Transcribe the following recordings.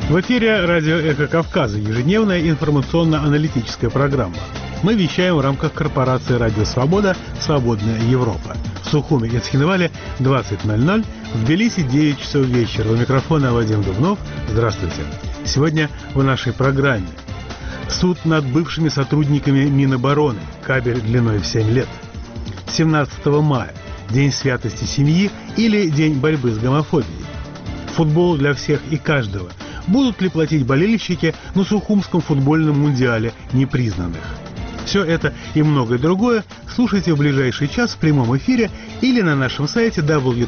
В эфире радио «Эхо Кавказа», ежедневная информационно-аналитическая программа. Мы вещаем в рамках корпорации «Радио Свобода. Свободная Европа». В Сухуми и Цхинвале 20:00, в Тбилиси 9 часов вечера. У микрофона Вадим Дубнов. Здравствуйте. Сегодня в нашей программе суд над бывшими сотрудниками Минобороны. Кабель длиной в 7 лет. 17 мая. День святости семьи или День борьбы с гомофобией. Футбол для всех и каждого. Будут ли платить болельщики на Сухумском футбольном мундиале непризнанных? Все это и многое другое слушайте в ближайший час в прямом эфире или на нашем сайте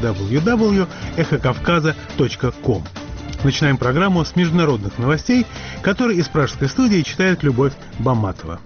www.эхокавказа.ком. Начинаем программу с международных новостей, которые из пражской студии читает Любовь Баматова.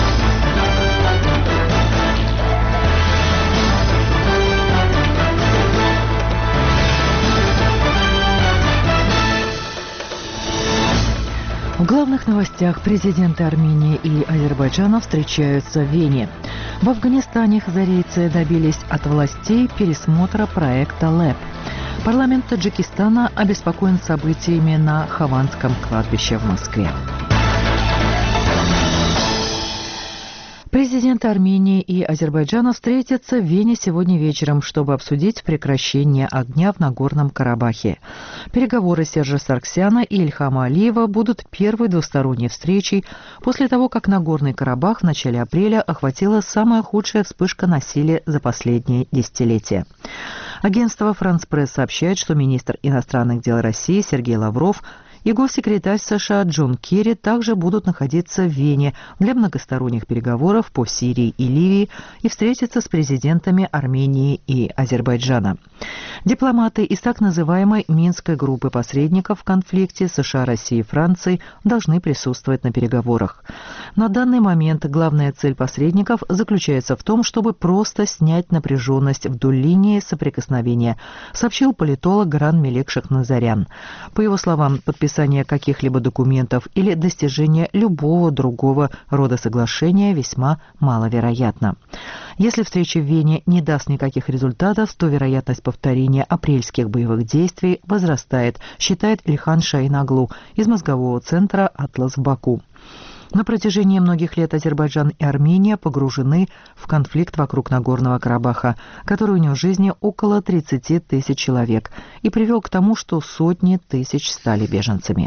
В главных новостях президенты Армении и Азербайджана встречаются в Вене. В Афганистане хазарийцы добились от властей пересмотра проекта ЛЭП. Парламент Таджикистана обеспокоен событиями на Хованском кладбище в Москве. Президенты Армении и Азербайджана встретятся в Вене сегодня вечером, чтобы обсудить прекращение огня в Нагорном Карабахе. Переговоры Сержа Саргсяна и Ильхама Алиева будут первой двусторонней встречей после того, как Нагорный Карабах в начале апреля охватила самая худшая вспышка насилия за последние десятилетия. Агентство «Франс Пресс» сообщает, что министр иностранных дел России Сергей Лавров и госсекретарь США Джон Керри также будут находиться в Вене для многосторонних переговоров по Сирии и Ливии и встретиться с президентами Армении и Азербайджана. Дипломаты из так называемой Минской группы посредников в конфликте США, России и Франции должны присутствовать на переговорах. На данный момент главная цель посредников заключается в том, чтобы просто снять напряженность вдоль линии соприкосновения, сообщил политолог Гран Мелек Шахназарян. По его словам, подписание каких-либо документов или достижение любого другого рода соглашения весьма маловероятно. Если встреча в Вене не даст никаких результатов, то вероятность повторения апрельских боевых действий возрастает, считает Ильхан Шаинаглу из мозгового центра «Атлас» в Баку. На протяжении многих лет Азербайджан и Армения погружены в конфликт вокруг Нагорного Карабаха, который унес жизни около 30 тысяч человек и привел к тому, что сотни тысяч стали беженцами.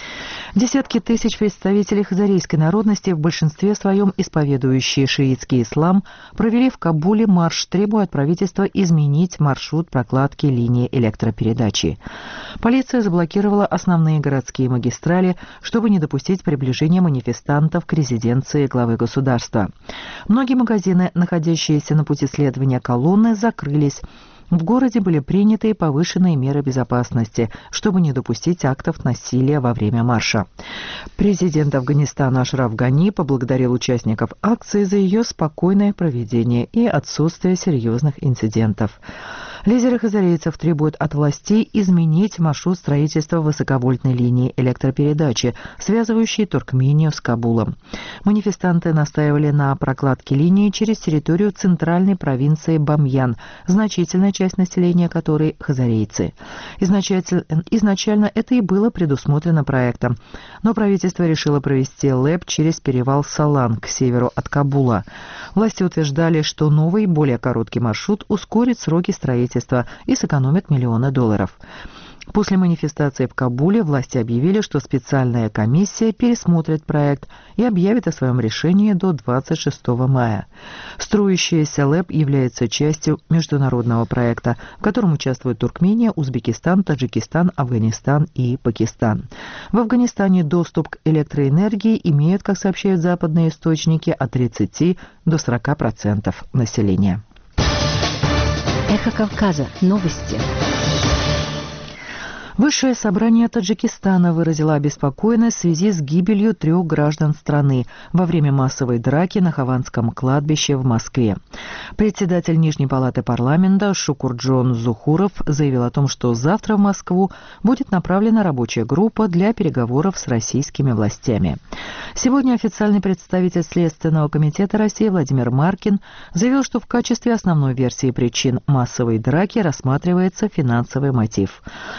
Десятки тысяч представителей хазарийской народности, в большинстве своем исповедующие шиитский ислам, провели в Кабуле марш, требуя от правительства изменить маршрут прокладки линии электропередачи. Полиция заблокировала основные городские магистрали, чтобы не допустить приближения манифестантов к резиденции главы государства. Многие магазины, находящиеся на пути следования колонны, закрылись. В городе были приняты повышенные меры безопасности, чтобы не допустить актов насилия во время марша. Президент Афганистана Ашраф Гани поблагодарил участников акции за ее спокойное проведение и отсутствие серьезных инцидентов. Лидеры хазарийцев требуют от властей изменить маршрут строительства высоковольтной линии электропередачи, связывающей Туркмению с Кабулом. Манифестанты настаивали на прокладке линии через территорию центральной провинции Бамьян, значительная часть населения которой хазарийцы. Изначально это и было предусмотрено проектом, но правительство решило провести ЛЭП через перевал Салан к северу от Кабула. Власти утверждали, что новый, более короткий маршрут ускорит сроки строительства и сэкономит миллионы долларов. После манифестации в Кабуле власти объявили, что специальная комиссия пересмотрит проект и объявит о своем решении до 26 мая. Строящаяся ЛЭП является частью международного проекта, в котором участвуют Туркмения, Узбекистан, Таджикистан, Афганистан и Пакистан. В Афганистане доступ к электроэнергии имеют, как сообщают западные источники, от 30 до 40% населения. Эхо Кавказа. Новости. Высшее собрание Таджикистана выразило обеспокоенность в связи с гибелью 3 граждан страны во время массовой драки на Хованском кладбище в Москве. Председатель Нижней палаты парламента Шукурджон Зухуров заявил о том, что завтра в Москву будет направлена рабочая группа для переговоров с российскими властями. Сегодня официальный представитель Следственного комитета России Владимир Маркин заявил, что в качестве основной версии причин массовой драки рассматривается финансовый мотив. Информация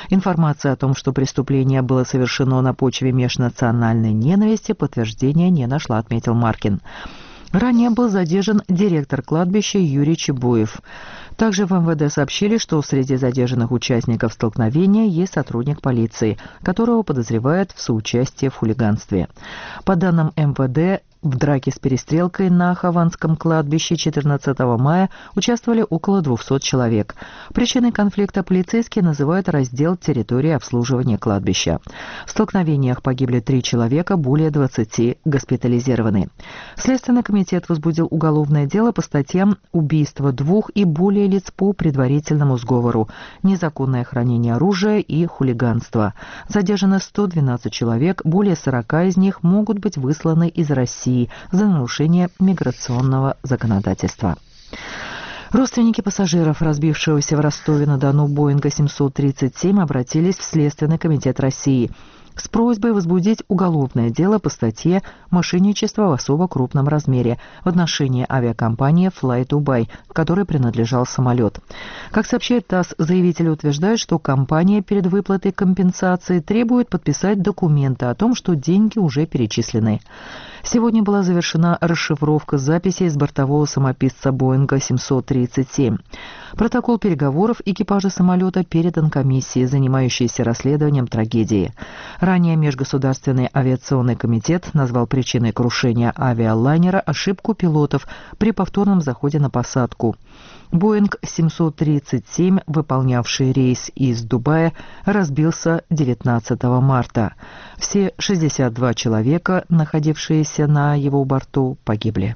Информация о том, что преступление было совершено на почве межнациональной ненависти, подтверждения не нашла, отметил Маркин. Ранее был задержан директор кладбища Юрий Чебуев. Также в МВД сообщили, что среди задержанных участников столкновения есть сотрудник полиции, которого подозревают в соучастии в хулиганстве. По данным МВД, в драке с перестрелкой на Хованском кладбище 14 мая участвовали около 200 человек. Причиной конфликта полицейские называют раздел территории обслуживания кладбища. В столкновениях погибли 3 человека, более 20 госпитализированы. Следственный комитет возбудил уголовное дело по статьям убийства 2 и более лиц по предварительному сговору, незаконное хранение оружия и хулиганство. Задержано 112 человек, более 40 из них могут быть высланы из России за нарушение миграционного законодательства. Родственники пассажиров, разбившегося в Ростове-на-Дону Боинга 737, обратились в Следственный комитет России с просьбой возбудить уголовное дело по статье «Мошенничество в особо крупном размере» в отношении авиакомпании Fly Dubai, которой принадлежал самолет. Как сообщает ТАСС, заявители утверждают, что компания перед выплатой компенсации требует подписать документы о том, что деньги уже перечислены. Сегодня была завершена расшифровка записей с бортового самописца Боинга 737. Протокол переговоров экипажа самолета передан комиссии, занимающейся расследованием трагедии. Ранее Межгосударственный авиационный комитет назвал причиной крушения авиалайнера ошибку пилотов при повторном заходе на посадку. Боинг 737, выполнявший рейс из Дубая, разбился 19 марта. Все 62 человека, находившиеся на его борту, погибли.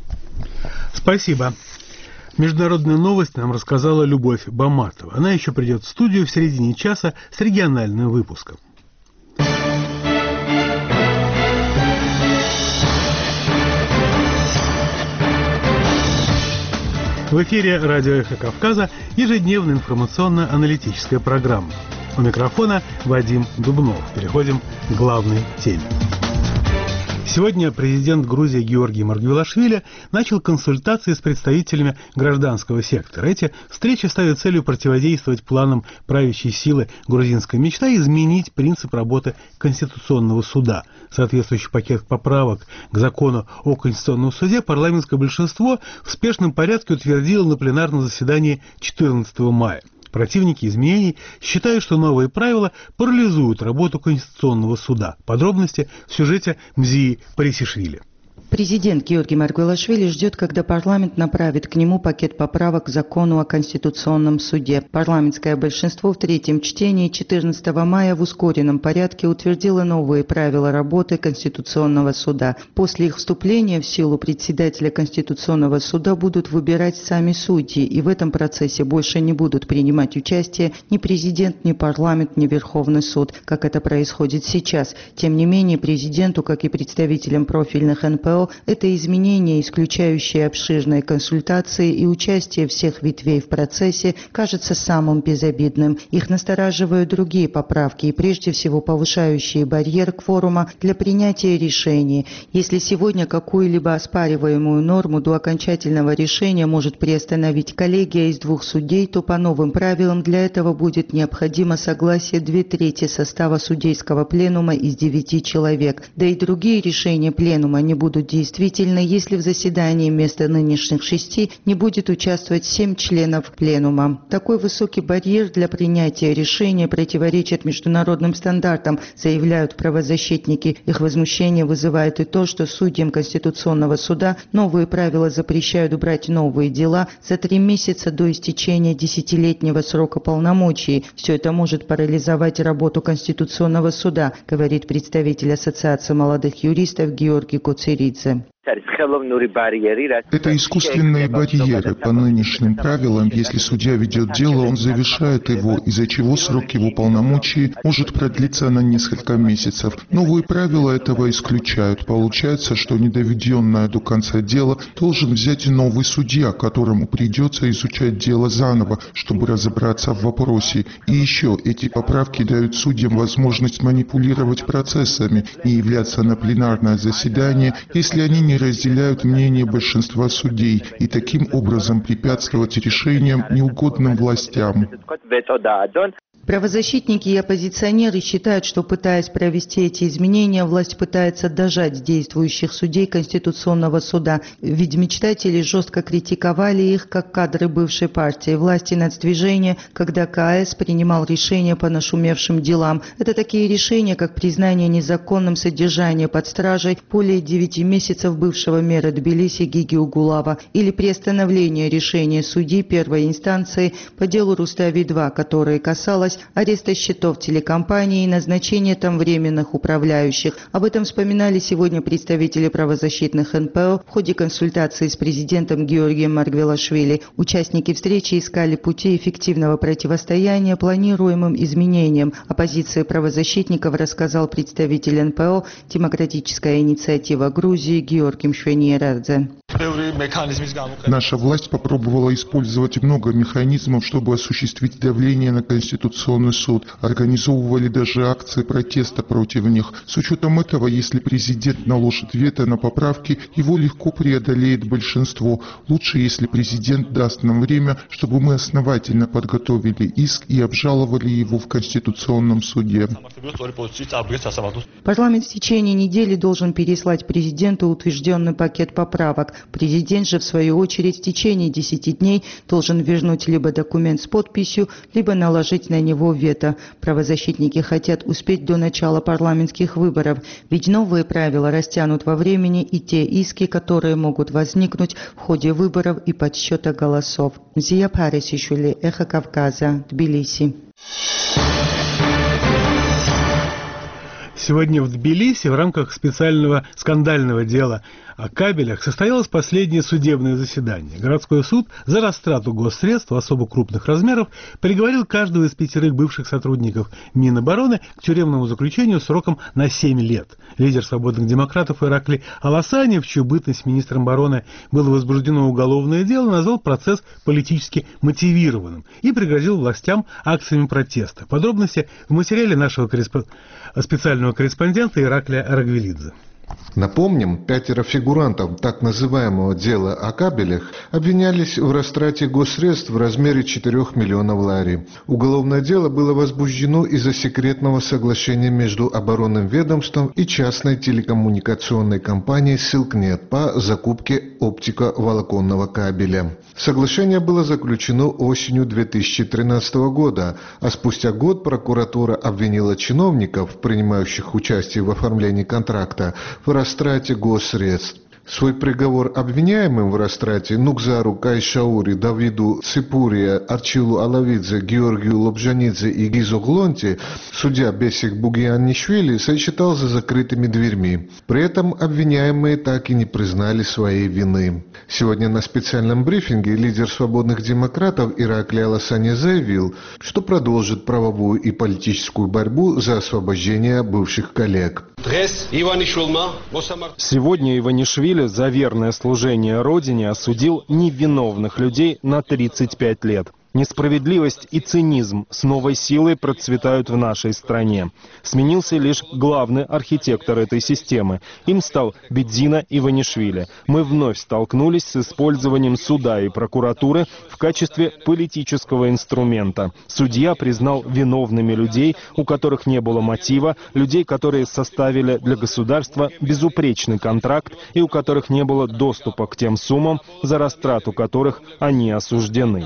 Спасибо. Международную новость нам рассказала Любовь Баматова. Она еще придет в студию в середине часа с региональным выпуском. В эфире радио «Эхо Кавказа» ежедневная информационно-аналитическая программа. У микрофона Вадим Дубнов. Переходим к главной теме. Сегодня президент Грузии Георгий Маргвелашвили начал консультации с представителями гражданского сектора. Эти встречи ставят целью противодействовать планам правящей силы «Грузинская мечта» и изменить принцип работы Конституционного суда. Соответствующий пакет поправок к закону о Конституционном суде парламентское большинство в спешном порядке утвердило на пленарном заседании 14 мая. Противники изменений считают, что новые правила парализуют работу Конституционного суда. Подробности в сюжете Мзии Парисишвили. Президент Георгий Маргвелашвили ждет, когда парламент направит к нему пакет поправок к закону о Конституционном суде. Парламентское большинство в третьем чтении 14 мая в ускоренном порядке утвердило новые правила работы Конституционного суда. После их вступления в силу председателя Конституционного суда будут выбирать сами судьи, и в этом процессе больше не будут принимать участие ни президент, ни парламент, ни Верховный суд, как это происходит сейчас. Тем не менее, президенту, как и представителям профильных НПО, это изменение, исключающее обширные консультации и участие всех ветвей в процессе, кажется самым безобидным. Их настораживают другие поправки и прежде всего повышающие барьер кворума для принятия решений. Если сегодня какую-либо оспариваемую норму до окончательного решения может приостановить коллегия из 2 судей, то по новым правилам для этого будет необходимо согласие 2/3 состава судейского пленума из 9 человек. Да и другие решения пленума не будут действительно, если в заседании вместо нынешних 6 не будет участвовать 7 членов пленума. Такой высокий барьер для принятия решения противоречит международным стандартам, заявляют правозащитники. Их возмущение вызывает и то, что судьям Конституционного суда новые правила запрещают брать новые дела за 3 месяца до истечения 10-летнего срока полномочий. Все это может парализовать работу Конституционного суда, говорит представитель Ассоциации молодых юристов Георгий Коцеридзе. Это искусственные барьеры. По нынешним правилам, если судья ведет дело, он завершает его, из-за чего срок его полномочий может продлиться на несколько месяцев. Новые правила этого исключают. Получается, что недоведенное до конца дело должен взять новый судья, которому придется изучать дело заново, чтобы разобраться в вопросе. И еще эти поправки дают судьям возможность манипулировать процессами и являться на пленарное заседание, если они не разделяют мнение большинства судей, и таким образом препятствовать решениям неугодным властям. Правозащитники и оппозиционеры считают, что, пытаясь провести эти изменения, власть пытается дожать действующих судей Конституционного суда, ведь мечтатели жестко критиковали их как кадры бывшей партии власти нацдвижения, когда КС принимал решения по нашумевшим делам. Это такие решения, как признание незаконным содержания под стражей более 9 месяцев бывшего мэра Тбилиси Гиги Угулава или приостановление решения судей первой инстанции по делу Рустави-2, которое касалось ареста счетов телекомпании и назначения там временных управляющих. Об этом вспоминали сегодня представители правозащитных НПО в ходе консультации с президентом Георгием Маргвелашвили. Участники встречи искали пути эффективного противостояния планируемым изменениям. О позиции правозащитников рассказал представитель НПО «Демократическая инициатива Грузии» Георгий Мшвениерадзе. Наша власть попробовала использовать много механизмов, чтобы осуществить давление на Конституционный суд. Организовывали даже акции протеста против них. С учетом этого, если президент наложит вето на поправки, его легко преодолеет большинство. Лучше, если президент даст нам время, чтобы мы основательно подготовили иск и обжаловали его в Конституционном суде. Парламент в течение недели должен переслать президенту утвержденный пакет поправок. Президент же, в свою очередь, в течение 10 дней должен вернуть либо документ с подписью, либо наложить на него вето. Правозащитники хотят успеть до начала парламентских выборов, ведь новые правила растянут во времени и те иски, которые могут возникнуть в ходе выборов и подсчета голосов. Зия Парисишвили, Эхо Кавказа, Тбилиси. Сегодня в Тбилиси в рамках специального скандального дела о кабелях состоялось последнее судебное заседание. Городской суд за растрату госсредств особо крупных размеров приговорил каждого из 5 бывших сотрудников Минобороны к тюремному заключению сроком на 7 лет. Лидер свободных демократов Иракли Аласани, в чью бытность министром обороны было возбуждено уголовное дело, назвал процесс политически мотивированным и пригрозил властям акциями протеста. Подробности в материале нашего специального корреспондента Ираклия Рагвелидзе. Напомним, 5 фигурантов так называемого дела о кабелях обвинялись в растрате госсредств в размере 4 миллионов лари. Уголовное дело было возбуждено из-за секретного соглашения между оборонным ведомством и частной телекоммуникационной компанией «Силкнет» по закупке оптиковолоконного кабеля. Соглашение было заключено осенью 2013 года, а спустя год прокуратура обвинила чиновников, принимающих участие в оформлении контракта, в растрате госсредств. Свой приговор обвиняемым в растрате Нукзару Кайшаури, Давиду Ципурия, Арчилу Алавидзе, Георгию Лобжанидзе и Гизу Глонти судья Бесик Бугианнишвили сочетал за закрытыми дверьми. При этом обвиняемые так и не признали своей вины. Сегодня на специальном брифинге лидер свободных демократов Иракли Аласани заявил, что продолжит правовую и политическую борьбу за освобождение бывших коллег. Сегодня Иванишвили за верное служение Родине осудил невиновных людей на 35 лет. Несправедливость и цинизм с новой силой процветают в нашей стране. Сменился лишь главный архитектор этой системы. Им стал Бедзина Иванишвили. Мы вновь столкнулись с использованием суда и прокуратуры в качестве политического инструмента. Судья признал виновными людей, у которых не было мотива, людей, которые составили для государства безупречный контракт и у которых не было доступа к тем суммам, за растрату которых они осуждены.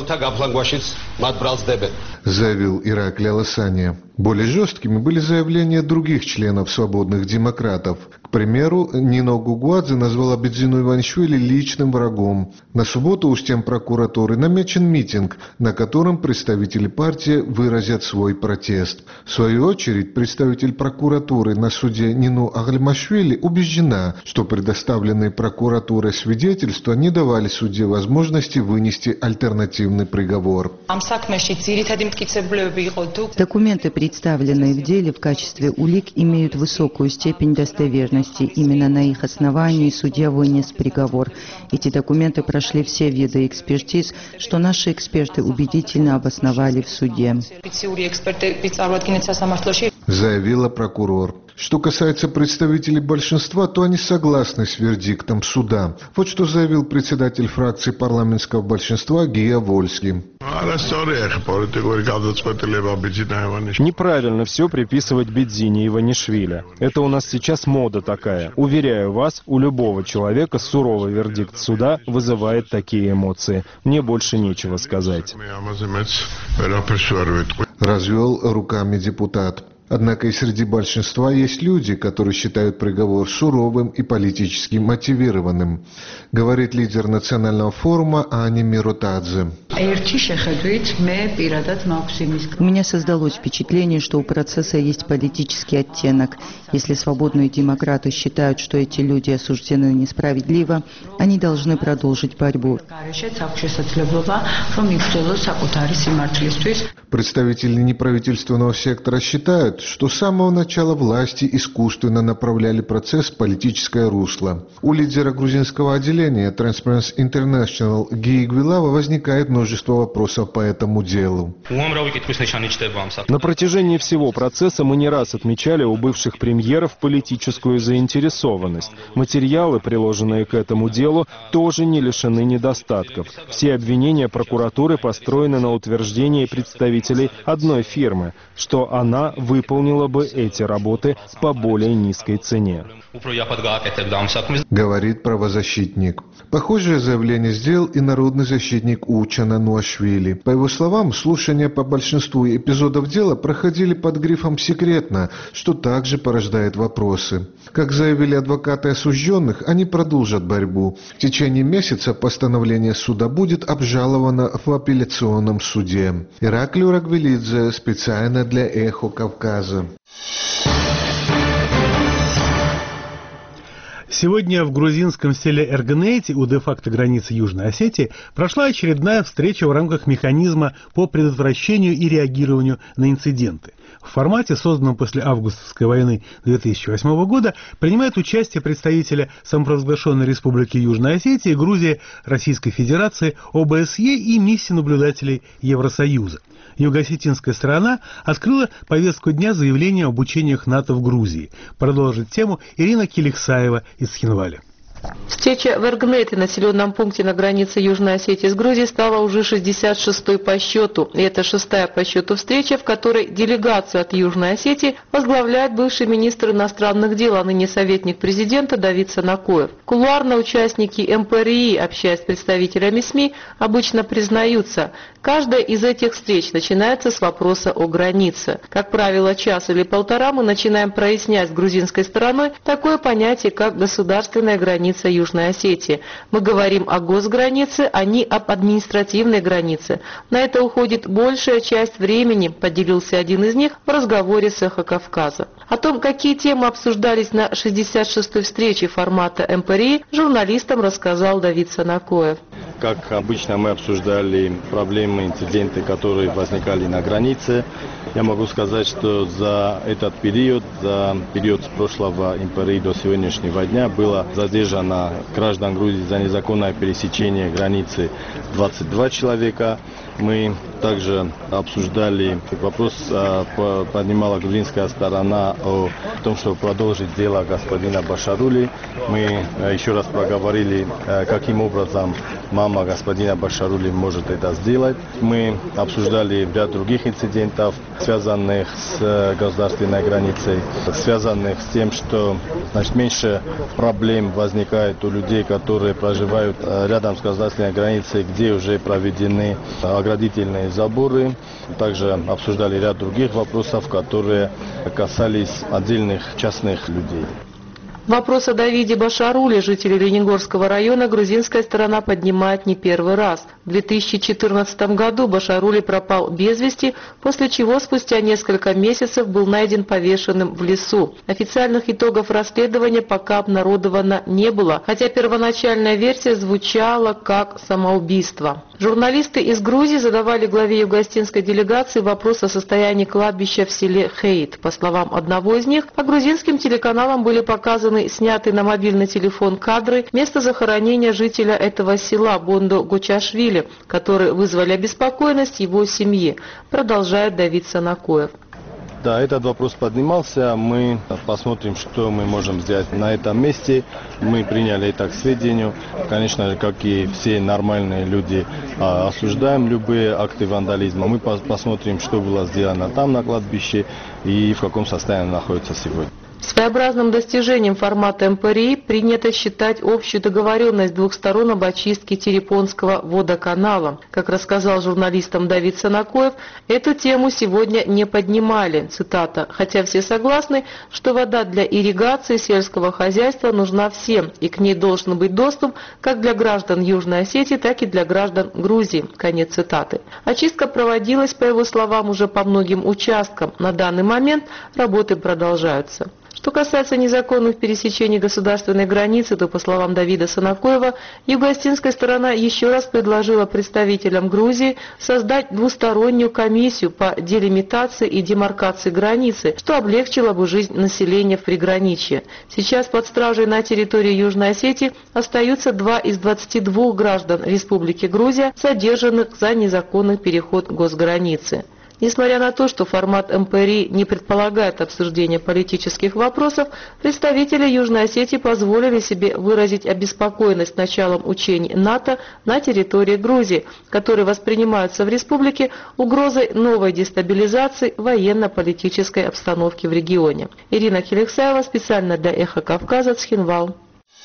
Заявил Иракли Аласани. Более жесткими были заявления других членов свободных демократов. К примеру, Нино Гугуадзе назвала Бедзину Иванишвили личным врагом. На субботу у стен прокуратуры намечен митинг, на котором представители партии выразят свой протест. В свою очередь, представитель прокуратуры на суде Нино Аглимашвили убеждена, что предоставленные прокуратурой свидетельства не давали судье возможности вынести альтернативный приговор. Документы, представленные в деле в качестве улик, имеют высокую степень достоверности. Именно на их основании судья вынес приговор. Эти документы прошли все виды экспертиз, что наши эксперты убедительно обосновали в суде. Заявила прокурор. Что касается представителей большинства, то они согласны с вердиктом суда. Вот что заявил председатель фракции парламентского большинства Гия Вольский. Неправильно все приписывать Бедзине Иванишвили. Это у нас сейчас мода такая. Уверяю вас, у любого человека суровый вердикт суда вызывает такие эмоции. Мне больше нечего сказать. Развел руками депутат. Однако и среди большинства есть люди, которые считают приговор суровым и политически мотивированным, говорит лидер национального форума Ани Миротадзе. У меня создалось впечатление, что у процесса есть политический оттенок. Если свободные демократы считают, что эти люди осуждены несправедливо, они должны продолжить борьбу. Представители неправительственного сектора считают, что с самого начала власти искусственно направляли процесс в политическое русло. У лидера грузинского отделения Transparency International Гии Гвилава возникает множество вопросов по этому делу. На протяжении всего процесса мы не раз отмечали у бывших премьеров политическую заинтересованность. Материалы, приложенные к этому делу, тоже не лишены недостатков. Все обвинения прокуратуры построены на утверждении представителей одной фирмы, что она выполнила бы эти работы по более низкой цене. Говорит правозащитник. Похожее заявление сделал и народный защитник Учана Нуашвили. По его словам, слушания по большинству эпизодов дела проходили под грифом «секретно», что также порождает вопросы. Как заявили адвокаты осужденных, они продолжат борьбу. В течение месяца постановление суда будет обжаловано в апелляционном суде. Ираклий Рагвелидзе специально для «Эхо Кавказа». Сегодня в грузинском селе Эргнейти, у де-факто границы Южной Осетии, прошла очередная встреча в рамках механизма по предотвращению и реагированию на инциденты. В формате, созданном после августовской войны 2008 года, принимают участие представители самопровозглашенной Республики Южной Осетии, Грузии, Российской Федерации, ОБСЕ и миссии наблюдателей Евросоюза. Юго-осетинская сторона открыла повестку дня заявления об учениях НАТО в Грузии. Продолжит тему Ирина Киликсаева из Цхинваля. Встреча в Эргнейти, населенном пункте на границе Южной Осетии с Грузией, стала уже 66-й по счету. И это 6-я по счету встреча, в которой делегацию от Южной Осетии возглавляет бывший министр иностранных дел, а ныне советник президента Давид Санакоев. Кулуарно участники МПРИ, общаясь с представителями СМИ, обычно признаются, каждая из этих встреч начинается с вопроса о границе. Как правило, час или полтора мы начинаем прояснять с грузинской стороной такое понятие, как государственная граница Южной Осетии. Мы говорим о госгранице, а не об административной границе. На это уходит большая часть времени, поделился один из них в разговоре с «Эхо Кавказа». О том, какие темы обсуждались на 66-й встрече формата МПРИ, журналистам рассказал Давид Санакоев. Как обычно, мы обсуждали проблемы, инциденты, которые возникали на границе. Я могу сказать, что за этот период, за период с прошлого МПРИ до сегодняшнего дня было задержано граждан Грузии за незаконное пересечение границы 22 человека. Мы также обсуждали вопрос, поднимала грузинская сторона о том, чтобы продолжить дело господина Башарули. Мы еще раз проговорили, каким образом мама господина Башарули может это сделать. Мы обсуждали ряд других инцидентов, связанных с государственной границей, связанных с тем, что меньше проблем возникает у людей, которые проживают рядом с государственной границей, где уже проведены оградительные заборы. Также обсуждали ряд других вопросов, которые касались отдельных частных людей. Вопрос о Давиде Башаруле, жителе Ленигорского района, грузинская сторона поднимает не первый раз. В 2014 году Башарули пропал без вести, после чего спустя несколько месяцев был найден повешенным в лесу. Официальных итогов расследования пока обнародовано не было, хотя первоначальная версия звучала как самоубийство. Журналисты из Грузии задавали главе юго-осетинской делегации вопрос о состоянии кладбища в селе Хейт. По словам одного из них, по грузинским телеканалам были показаны снятые на мобильный телефон кадры места захоронения жителя этого села Бондо Гочашвили, которые вызвали обеспокоенность его семьи, продолжает Давид Санакоев. Да, этот вопрос поднимался. Мы посмотрим, что мы можем сделать на этом месте. Мы приняли это к сведению. Конечно, как и все нормальные люди, осуждаем любые акты вандализма. Мы посмотрим, что было сделано там на кладбище и в каком состоянии находится сегодня. Своеобразным достижением формата МПРИ принято считать общую договоренность двух сторон об очистке Терепонского водоканала. Как рассказал журналистам Давид Санакоев, эту тему сегодня не поднимали. Цитата: «Хотя все согласны, что вода для ирригации сельского хозяйства нужна всем, и к ней должен быть доступ как для граждан Южной Осетии, так и для граждан Грузии». Конец цитаты. Очистка проводилась, по его словам, уже по многим участкам. На данный момент работы продолжаются. Что касается незаконных пересечений государственной границы, то, по словам Давида Санакоева, юго-осетинская сторона еще раз предложила представителям Грузии создать двустороннюю комиссию по делимитации и демаркации границы, что облегчило бы жизнь населения в приграничье. Сейчас под стражей на территории Южной Осетии остаются 2 из 22 граждан Республики Грузия, задержанных за незаконный переход госграницы. Несмотря на то, что формат МПРИ не предполагает обсуждения политических вопросов, представители Южной Осетии позволили себе выразить обеспокоенность началом учений НАТО на территории Грузии, которые воспринимаются в республике угрозой новой дестабилизации военно-политической обстановки в регионе. Ирина Келексаева, специально для «Эхо Кавказа», Цхинвал.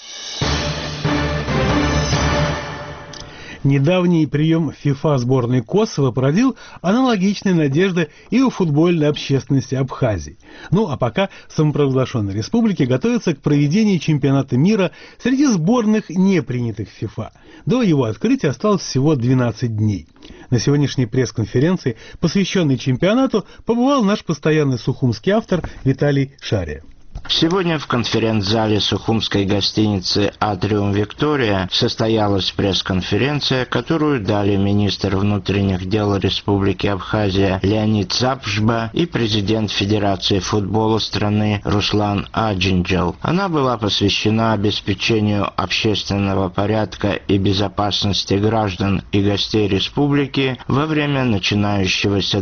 Недавний прием ФИФА сборной Косово породил аналогичные надежды и у футбольной общественности Абхазии. Ну а пока самопровозглашенные республики готовятся к проведению чемпионата мира среди сборных, не принятых в ФИФА. До его открытия осталось всего 12 дней. На сегодняшней пресс-конференции, посвященной чемпионату, побывал наш постоянный сухумский автор Виталий Шария. Сегодня в конференц-зале сухумской гостиницы «Атриум Виктория» состоялась пресс-конференция, которую дали министр внутренних дел Республики Абхазия Леонид Запшба и президент Федерации футбола страны Руслан Аджинджал. Она была посвящена обеспечению общественного порядка и безопасности граждан и гостей республики во время начинающегося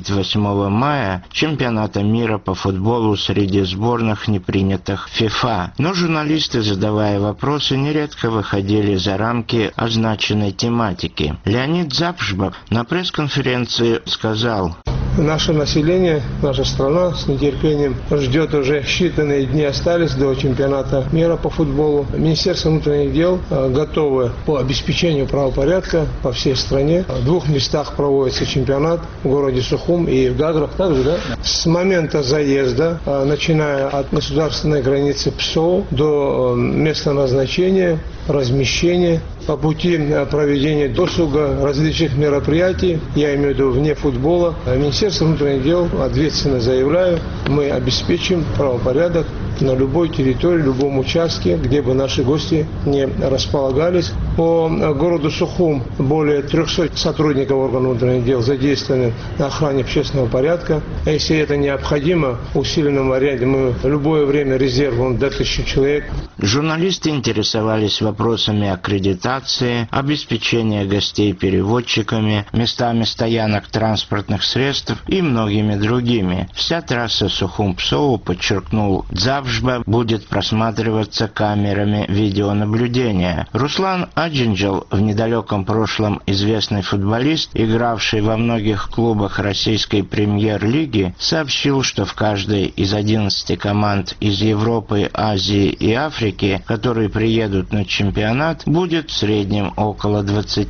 28 мая чемпионата мира по футболу среди сборных, не принятых в ФИФА. Но журналисты, задавая вопросы, нередко выходили за рамки означенной тематики. Леонид Запшба на пресс-конференции сказал: «Наше население, наша страна с нетерпением ждет, уже считанные дни остались до чемпионата мира по футболу. Министерство внутренних дел готово по обеспечению правопорядка по всей стране. В 2 местах проводится чемпионат, в городе Сухум и в Гаграх также, да? С момента заезда, начиная от государственной границы ПСО до места назначения, размещения, по пути проведения досуга, различных мероприятий, я имею в виду вне футбола. Министерство внутренних дел ответственно заявляю, мы обеспечим правопорядок на любой территории, любом участке, где бы наши гости не располагались. По городу Сухум более 300 сотрудников органов внутренних дел задействованы на охране общественного порядка. А если это необходимо, в усиленном варианте мы в любое время резервом до 1000 человек. Журналисты интересовались вопросами аккредитации, обеспечения гостей переводчиками, местами стоянок транспортных средств и многими другими. Вся трасса Сухум-Псоу, подчеркнул Запшба, будет просматриваться камерами видеонаблюдения. Руслан Аджинджал, в недалеком прошлом известный футболист, игравший во многих клубах российской премьер-лиги, сообщил, что в каждой из 11 команд из Европы, Азии и Африки, которые приедут на чемпионат, будет в среднем около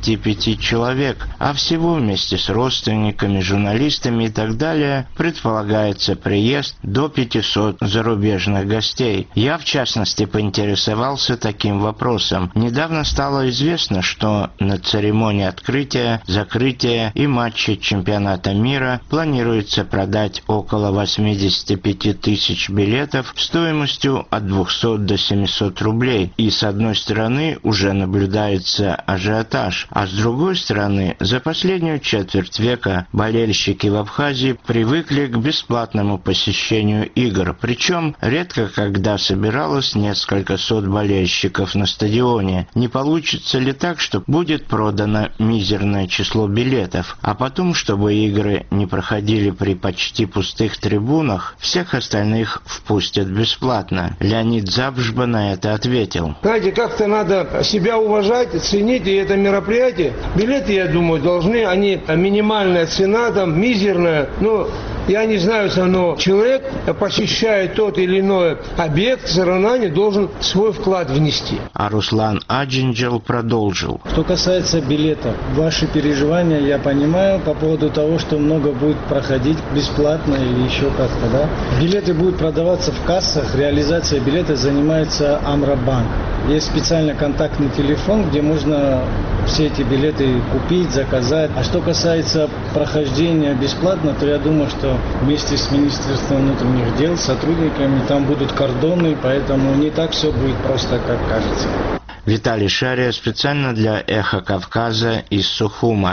25 человек, а всего вместе с родственниками, журналистами и так далее предполагается приезд до 500 зарубежных гостей. Я, в частности, поинтересовался таким вопросом. Недавно стало известно, что на церемонии открытия, закрытия и матчей чемпионата мира планируется продать около 85 тысяч билетов стоимостью от 200 до 700 рублей. И с одной стороны уже наблюдается ажиотаж, а с другой стороны за последнюю четверть века болельщики в Абхазии привыкли к бесплатному посещению игр, причем редко редко когда собиралось несколько сот болельщиков на стадионе. Не получится ли так, что будет продано мизерное число билетов, а потом, чтобы игры не проходили при почти пустых трибунах, всех остальных впустят бесплатно? Леонид Забжба на это ответил. Знаете, как-то надо себя уважать, ценить и это мероприятие. Билеты, я думаю, должны, они минимальная цена, там, мизерная, но я не знаю, но человек, посещая тот или иной объект, все равно не должен свой вклад внести. А Руслан Аджинджел продолжил. Что касается билетов, ваши переживания я понимаю по поводу того, что много будет проходить бесплатно или еще как-то, да? Билеты будут продаваться в кассах, реализация билета занимается Амробанк. Есть специально контактный телефон, где можно все эти билеты купить, заказать. А что касается прохождения бесплатно, то я думаю, что вместе с Министерством внутренних дел, сотрудниками, там будут кордоны, поэтому не так все будет просто, как кажется. Виталий Шария специально для «Эхо Кавказа» из Сухума.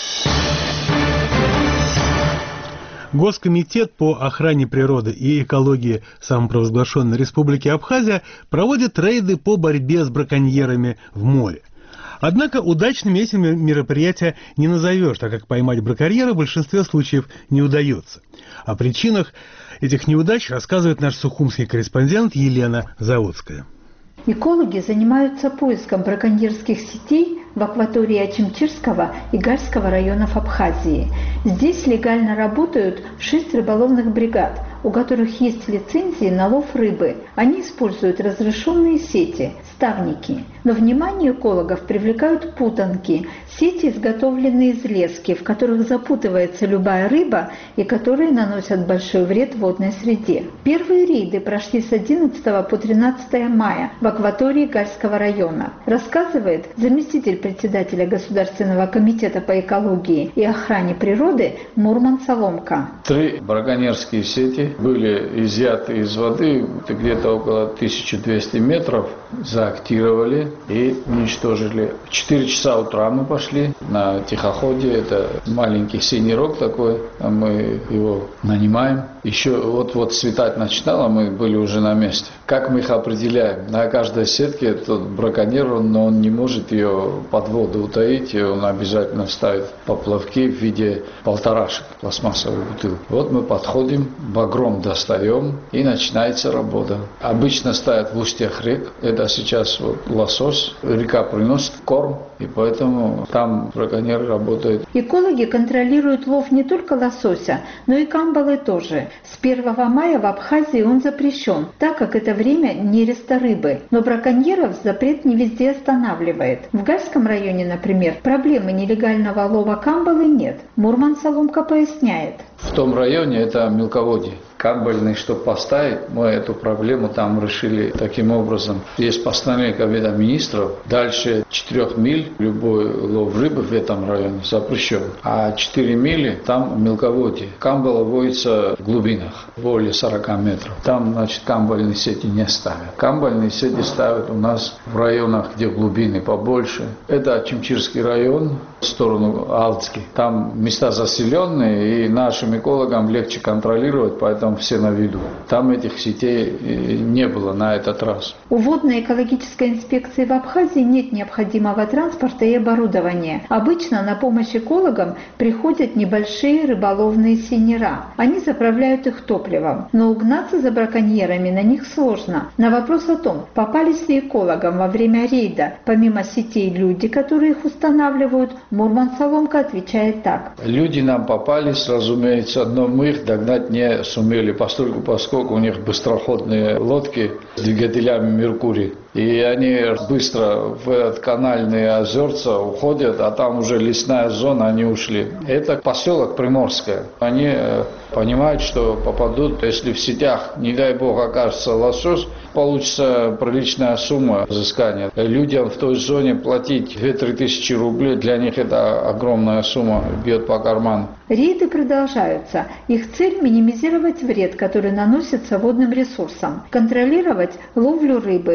Госкомитет по охране природы и экологии самопровозглашенной Республики Абхазия проводит рейды по борьбе с браконьерами в море. Однако удачными эти мероприятия не назовешь, так как поймать браконьера в большинстве случаев не удается. О причинах этих неудач рассказывает наш сухумский корреспондент Елена Заводская. Экологи занимаются поиском браконьерских сетей в акватории Ачимчирского и Гальского районов Абхазии. Здесь легально работают 6 рыболовных бригад, у которых есть лицензии на лов рыбы. Они используют разрешенные сети – ставники. Но внимание экологов привлекают путанки – сети, изготовленные из лески, в которых запутывается любая рыба и которые наносят большой вред водной среде. Первые рейды прошли с 11 по 13 мая в акватории Гальского района, рассказывает заместитель председателя Государственного комитета по экологии и охране природы Мурман Соломка. 3 браконьерские сети были изъяты из воды, где-то около 1200 метров, заактировали и уничтожили. В 4 часа утра мы пошли на тихоходе, это маленький синий рог такой, мы его нанимаем. Еще вот светать начинало, мы были уже на месте. Как мы их определяем? На каждой сетке тот браконьер, но он не может ее под воду утаить, и он обязательно ставит поплавки в виде полторашек, пластмассовой бутылки. Вот мы подходим, багром достаем, и начинается работа. Обычно ставят в устьях рек, это сейчас лосось, река приносит корм, и поэтому там браконьеры работают. Экологи контролируют лов не только лосося, но и камбалы тоже. С 1 мая в Абхазии он запрещен, так как это время нереста рыбы. Но браконьеров запрет не везде останавливает. В Гальском районе, например, проблемы нелегального лова камбалы нет. Мурман Соломка поясняет. В том районе это мелководье. Камбальный, чтобы поставить, мы эту проблему там решили таким образом. Есть постановление Кабинета министров, дальше 4 миль любой лов рыбы в этом районе запрещен. А 4 мили там мелководье. Камбала водится в глубинах, более 40 метров. Там, значит, камбальные сети не ставят. Камбальные сети ставят у нас в районах, где глубины побольше. Это Ачимчирский район, в сторону Алтки. Там места заселенные, и нашим экологам легче контролировать, поэтому все на виду. Там этих сетей не было на этот раз. У водно-экологической инспекции в Абхазии нет необходимого транспорта и оборудования. Обычно на помощь экологам приходят небольшие рыболовные сенера. Они заправляют их топливом. Но угнаться за браконьерами на них сложно. На вопрос о том, попались ли экологам во время рейда, помимо сетей, люди, которые их устанавливают, Мурман Соломка отвечает так. Люди нам попались, разумеется, но мы их догнать не сумели, поскольку у них быстроходные лодки с двигателями Меркурий. И они быстро в этот канальные озерца уходят, а там уже лесная зона, они ушли. Это поселок Приморское. Они понимают, что попадут, если в сетях, не дай бог, окажется лосось, получится приличная сумма взыскания. Людям в той зоне платить 2-3 тысячи рублей, для них это огромная сумма, бьет по карману. Рейды продолжаются. Их цель – минимизировать вред, который наносится водным ресурсам, контролировать ловлю рыбы, исследовать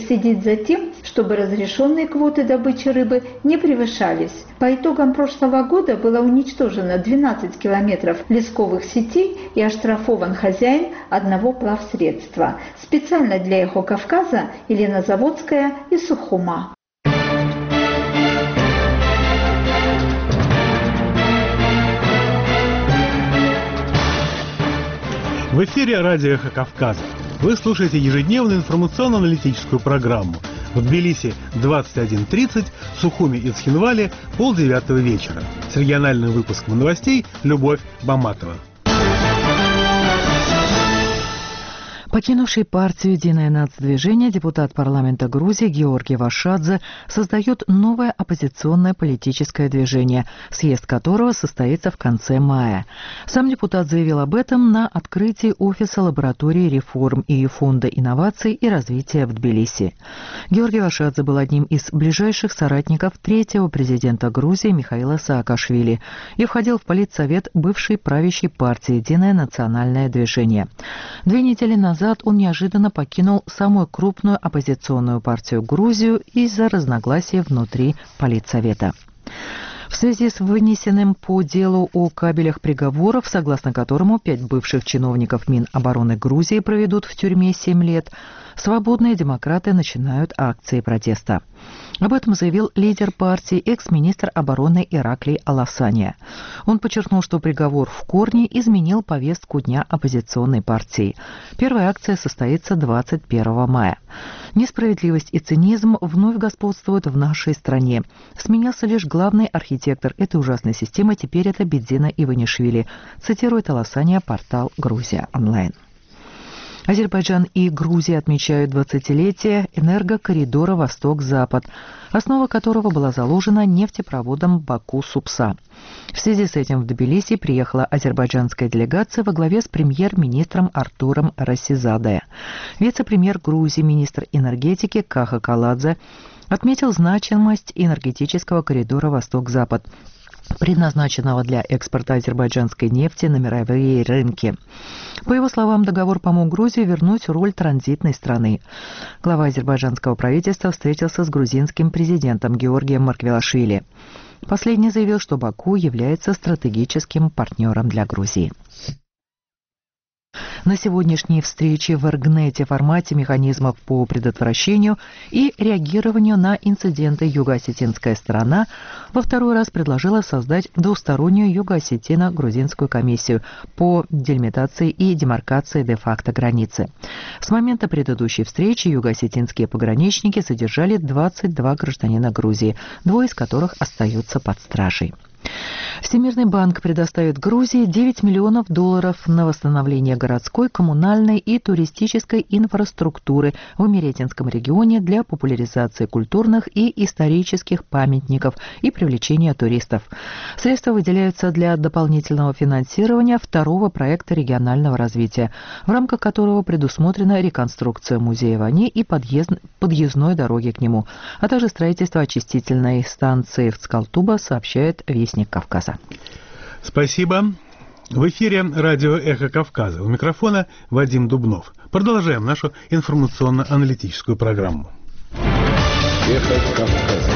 следить за тем, чтобы разрешенные квоты добычи рыбы не превышались. По итогам прошлого года было уничтожено 12 километров лесковых сетей и оштрафован хозяин одного плавсредства. Специально для «Эхо Кавказа» Елена Заводская из Сухума. В эфире радио «Эхо Кавказа». Вы слушаете ежедневную информационно-аналитическую программу. В Тбилиси 21:30, в Сухуме и Цхинвале 8:30 вечера. С региональным выпуском новостей Любовь Баматова. Покинувший партию «Единое нацдвижение» депутат парламента Грузии Георгий Вашадзе создает новое оппозиционное политическое движение, съезд которого состоится в конце мая. Сам депутат заявил об этом на открытии офиса лаборатории реформ и Фонда инноваций и развития в Тбилиси. Георгий Вашадзе был одним из ближайших соратников третьего президента Грузии Михаила Саакашвили и входил в политсовет бывшей правящей партии «Единое национальное движение». 2 недели назад он неожиданно покинул самую крупную оппозиционную партию Грузию из-за разногласий внутри политсовета. В связи с вынесенным по делу о кабелях приговоров, согласно которому 5 бывших чиновников Минобороны Грузии проведут в тюрьме 7 лет, свободные демократы начинают акции протеста. Об этом заявил лидер партии, экс-министр обороны Ираклий Аласания. Он подчеркнул, что приговор в корне изменил повестку дня оппозиционной партии. Первая акция состоится 21 мая. Несправедливость и цинизм вновь господствуют в нашей стране. Сменился лишь главный архитектор этой ужасной системы, теперь это Бедзина Иванишвили, цитирует Аласания портал «Грузия онлайн». Азербайджан и Грузия отмечают 20-летие энергокоридора «Восток-Запад», основа которого была заложена нефтепроводом Баку-Супса. В связи с этим в Тбилиси приехала азербайджанская делегация во главе с премьер-министром Артуром Расизаде. Вице-премьер Грузии, министр энергетики Каха Каладзе отметил значимость энергетического коридора «Восток-Запад», предназначенного для экспорта азербайджанской нефти на мировые рынки. По его словам, договор помог Грузии вернуть роль транзитной страны. Глава азербайджанского правительства встретился с грузинским президентом Георгием Марквелашвили. Последний заявил, что Баку является стратегическим партнером для Грузии. На сегодняшней встрече в Эргнете формате механизмов по предотвращению и реагированию на инциденты юго-осетинская сторона во второй раз предложила создать двустороннюю юго-осетино-грузинскую комиссию по делимитации и демаркации де-факто границы. С момента предыдущей встречи юго-осетинские пограничники задержали 22 гражданина Грузии, 2 из которых остаются под стражей. Всемирный банк предоставит Грузии $9 миллионов на восстановление городской, коммунальной и туристической инфраструктуры в Имеретинском регионе для популяризации культурных и исторических памятников и привлечения туристов. Средства выделяются для дополнительного финансирования второго проекта регионального развития, в рамках которого предусмотрена реконструкция музея Вани и подъездной дороги к нему, а также строительство очистительной станции в Цкалтуба, сообщает Вестник Кавказа. Спасибо. В эфире радио «Эхо Кавказа». У микрофона Вадим Дубнов. Продолжаем нашу информационно-аналитическую программу. «Эхо Кавказа».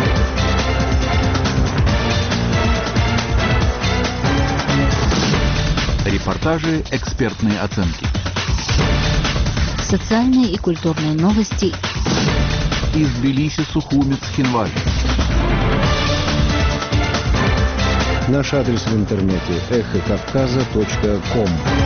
Репортажи, экспертные оценки. Социальные и культурные новости. Из Тбилиси, Сухуми, Цхинвали. Наш адрес в интернете эхокавказа.ком.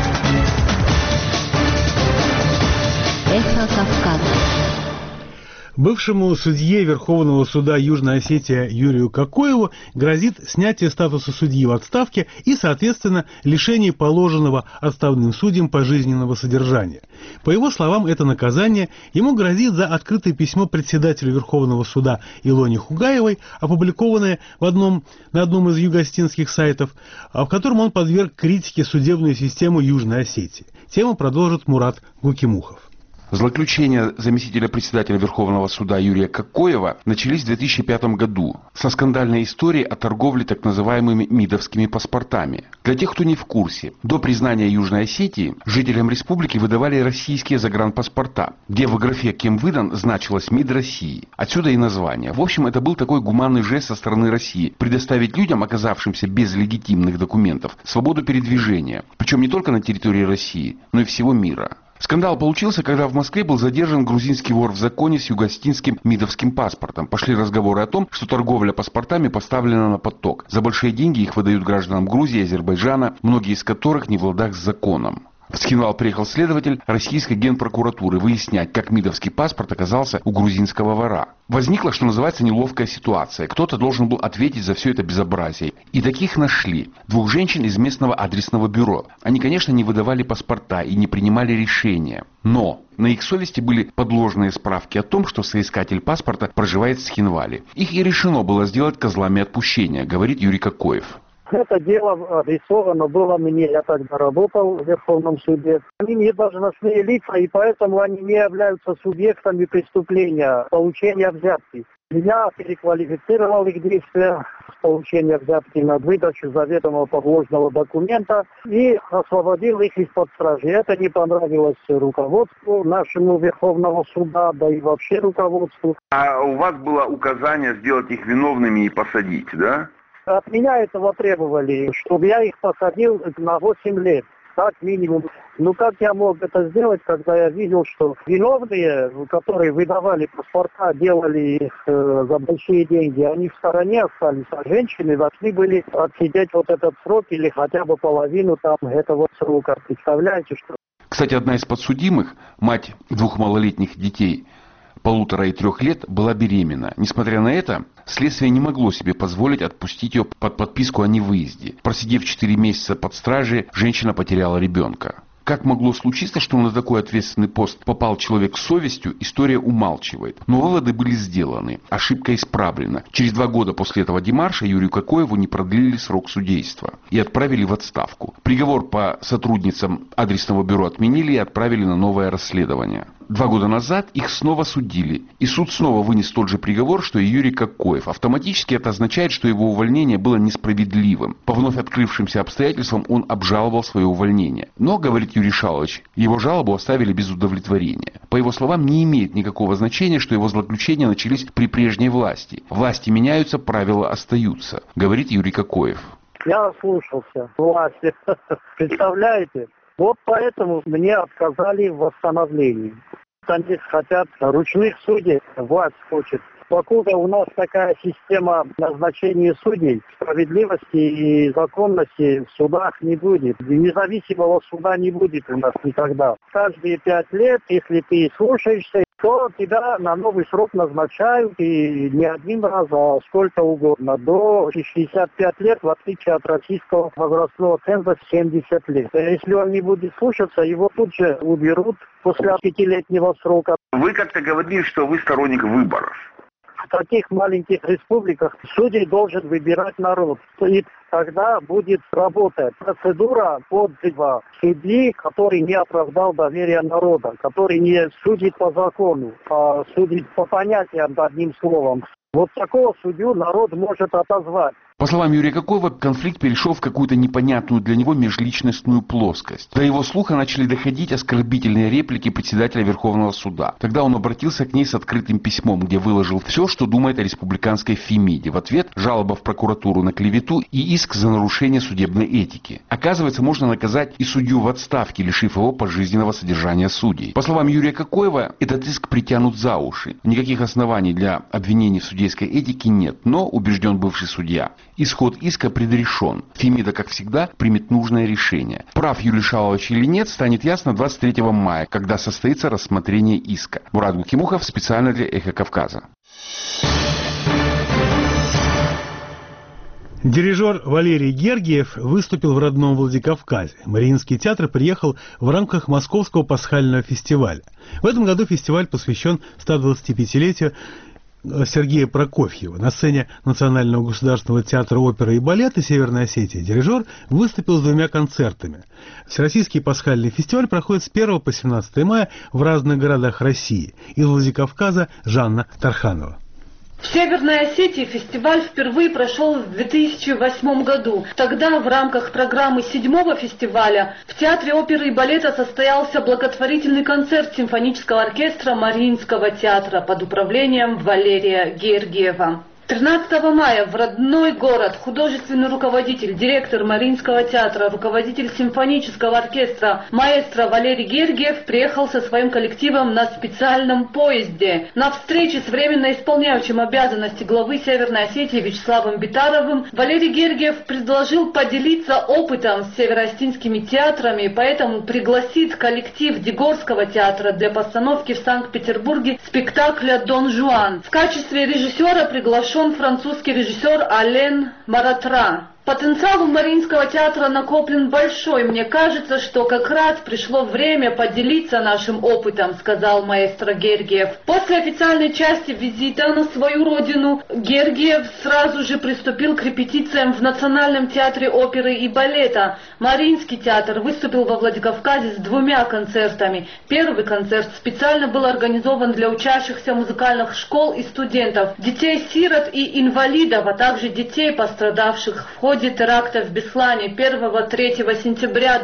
Эхо Кавказа. Бывшему судье Верховного суда Южной Осетии Юрию Кокоеву грозит снятие статуса судьи в отставке и, соответственно, лишение положенного отставным судьям пожизненного содержания. По его словам, это наказание ему грозит за открытое письмо председателю Верховного суда Илоне Хугаевой, опубликованное на одном из юго-осетинских сайтов, в котором он подверг критике судебную систему Южной Осетии. Тему продолжит Мурат Гукимухов. Злоключения заместителя председателя Верховного суда Юрия Кокоева начались в 2005 году со скандальной историей о торговле так называемыми МИДовскими паспортами. Для тех, кто не в курсе, до признания Южной Осетии жителям республики выдавали российские загранпаспорта, где в графе «Кем выдан» значилось МИД России. Отсюда и название. В общем, это был такой гуманный жест со стороны России – предоставить людям, оказавшимся без легитимных документов, свободу передвижения. Причем не только на территории России, но и всего мира. Скандал получился, когда в Москве был задержан грузинский вор в законе с югостинским МИДовским паспортом. Пошли разговоры о том, что торговля паспортами поставлена на поток. За большие деньги их выдают гражданам Грузии и Азербайджана, многие из которых не в ладах с законом. В Цхинвал приехал следователь российской генпрокуратуры выяснять, как МИДовский паспорт оказался у грузинского вора. Возникла, что называется, неловкая ситуация. Кто-то должен был ответить за все это безобразие. И таких нашли. 2 женщин из местного адресного бюро. Они, конечно, не выдавали паспорта и не принимали решения. Но на их совести были подложные справки о том, что соискатель паспорта проживает в Цхинвале. Их и решено было сделать козлами отпущения, говорит Юрий Кокоев. Это дело адресовано было мне, я тогда работал в Верховном суде. Они не должностные лица, и поэтому они не являются субъектами преступления, получения взятки. Я переквалифицировал их действия с получения взятки на выдачу заведомо подложного документа и освободил их из-под стражи. Это не понравилось руководству нашему Верховного суда, да и вообще руководству. А у вас было указание сделать их виновными и посадить, да? От меня этого требовали, чтобы я их посадил на 8 лет, как минимум. Ну как я мог это сделать, когда я видел, что виновные, которые выдавали паспорта, делали их за большие деньги, они в стороне остались, а женщины должны были отсидеть вот этот срок или хотя бы половину там этого срока. Представляете, что... Кстати, одна из подсудимых, мать 2 малолетних детей, 1,5 и 3 лет, была беременна. Несмотря на это, следствие не могло себе позволить отпустить ее под подписку о невыезде. Просидев 4 месяца под стражей, женщина потеряла ребенка. Как могло случиться, что на такой ответственный пост попал человек с совестью, история умалчивает. Но выводы были сделаны, ошибка исправлена. Через 2 года после этого демарша Юрию Кокоеву не продлили срок судейства и отправили в отставку. Приговор по сотрудницам адресного бюро отменили и отправили на новое расследование. 2 года назад их снова судили, и суд снова вынес тот же приговор, что и Юрий Кокоев. Автоматически это означает, что его увольнение было несправедливым. По вновь открывшимся обстоятельствам он обжаловал свое увольнение. Но, говорит Юрий Шалович, его жалобу оставили без удовлетворения. По его словам, не имеет никакого значения, что его злоключения начались при прежней власти. Власти меняются, правила остаются, говорит Юрий Кокоев. Я ослушался власти. Представляете? Вот поэтому мне отказали в восстановлении. Они хотят ручных судей, власть хочет. Покуда у нас такая система назначения судей, справедливости и законности в судах не будет. Независимого суда не будет у нас никогда. Каждые 5 лет, если ты слушаешься, то тебя на новый срок назначают, и не один раз, а сколько угодно. До 65 лет, в отличие от российского возрастного ценза 70 лет. Если он не будет слушаться, его тут же уберут после 5-летнего срока. Вы как-то говорили, что вы сторонник выборов. В таких маленьких республиках судей должен выбирать народ. И тогда будет работать процедура отзыва судьи, который не оправдал доверие народа, который не судит по закону, а судит по понятиям, одним словом. Вот такого судью народ может отозвать. По словам Юрия Кокоева, конфликт перешел в какую-то непонятную для него межличностную плоскость. До его слуха начали доходить оскорбительные реплики председателя Верховного суда. Тогда он обратился к ней с открытым письмом, где выложил все, что думает о республиканской Фемиде. В ответ жалоба в прокуратуру на клевету и иск за нарушение судебной этики. Оказывается, можно наказать и судью в отставке, лишив его пожизненного содержания судей. По словам Юрия Кокоева, этот иск притянут за уши. Никаких оснований для обвинений в судейской этике нет, но, убежден бывший судья, исход иска предрешен. Фемида, как всегда, примет нужное решение. Прав Юрий Шалович или нет, станет ясно 23 мая, когда состоится рассмотрение иска. Мурат Гукимухов специально для «Эхо Кавказа». Дирижер Валерий Гергиев выступил в родном Владикавказе. Мариинский театр приехал в рамках Московского пасхального фестиваля. В этом году фестиваль посвящен 125-летию Сергея Прокофьева. На сцене Национального государственного театра оперы и балета Северной Осетии дирижер выступил с 2 концертами. Всероссийский пасхальный фестиваль проходит с 1 по 17 мая в разных городах России. Из Владикавказа Жанна Тарханова. В Северной Осетии фестиваль впервые прошел в 2008 году. Тогда в рамках программы 7-го фестиваля в Театре оперы и балета состоялся благотворительный концерт симфонического оркестра Мариинского театра под управлением Валерия Гергиева. 13 мая в родной город художественный руководитель, директор Мариинского театра, руководитель симфонического оркестра маэстро Валерий Гергиев приехал со своим коллективом на специальном поезде. На встрече с временно исполняющим обязанности главы Северной Осетии Вячеславом Битаровым Валерий Гергиев предложил поделиться опытом с североостинскими театрами, поэтому пригласит коллектив Дегорского театра для постановки в Санкт-Петербурге спектакля «Дон Жуан». В качестве режиссера приглашен французский режиссер Ален Маратра. Потенциал у Мариинского театра накоплен большой. Мне кажется, что как раз пришло время поделиться нашим опытом, сказал маэстро Гергиев. После официальной части визита на свою родину Гергиев сразу же приступил к репетициям в Национальном театре оперы и балета. Мариинский театр выступил во Владикавказе с 2 концертами. Первый концерт специально был организован для учащихся музыкальных школ и студентов, детей-сирот и инвалидов, а также детей, пострадавших в ходе теракта в Беслане 1-3 сентября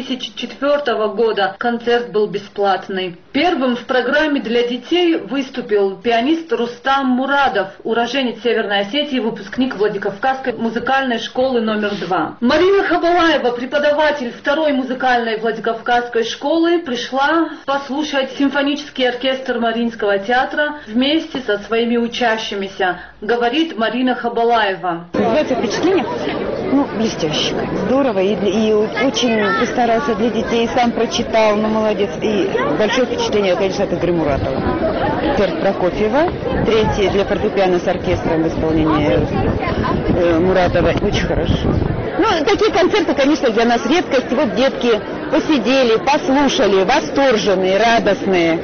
2004 года. Концерт был бесплатный. Первым в программе для детей выступил пианист Рустам Мурадов, уроженец Северной Осетии, выпускник Владикавказской музыкальной школы номер 2. Марина Хабалаева, преподаватель 2-й музыкальной Владикавказской школы, пришла послушать симфонический оркестр Мариинского театра вместе со своими учащимися, говорит Марина Хабалаева. Это впечатление? Блестяще. Здорово. И очень постарался для детей. Сам прочитал, молодец. И большое впечатление, конечно, от Игоря Муратова. Концерт Прокофьева. 3 для фортепиано с оркестром в исполнении Муратова. Очень хорошо. Такие концерты, конечно, для нас редкость. Вот детки посидели, послушали, восторженные, радостные.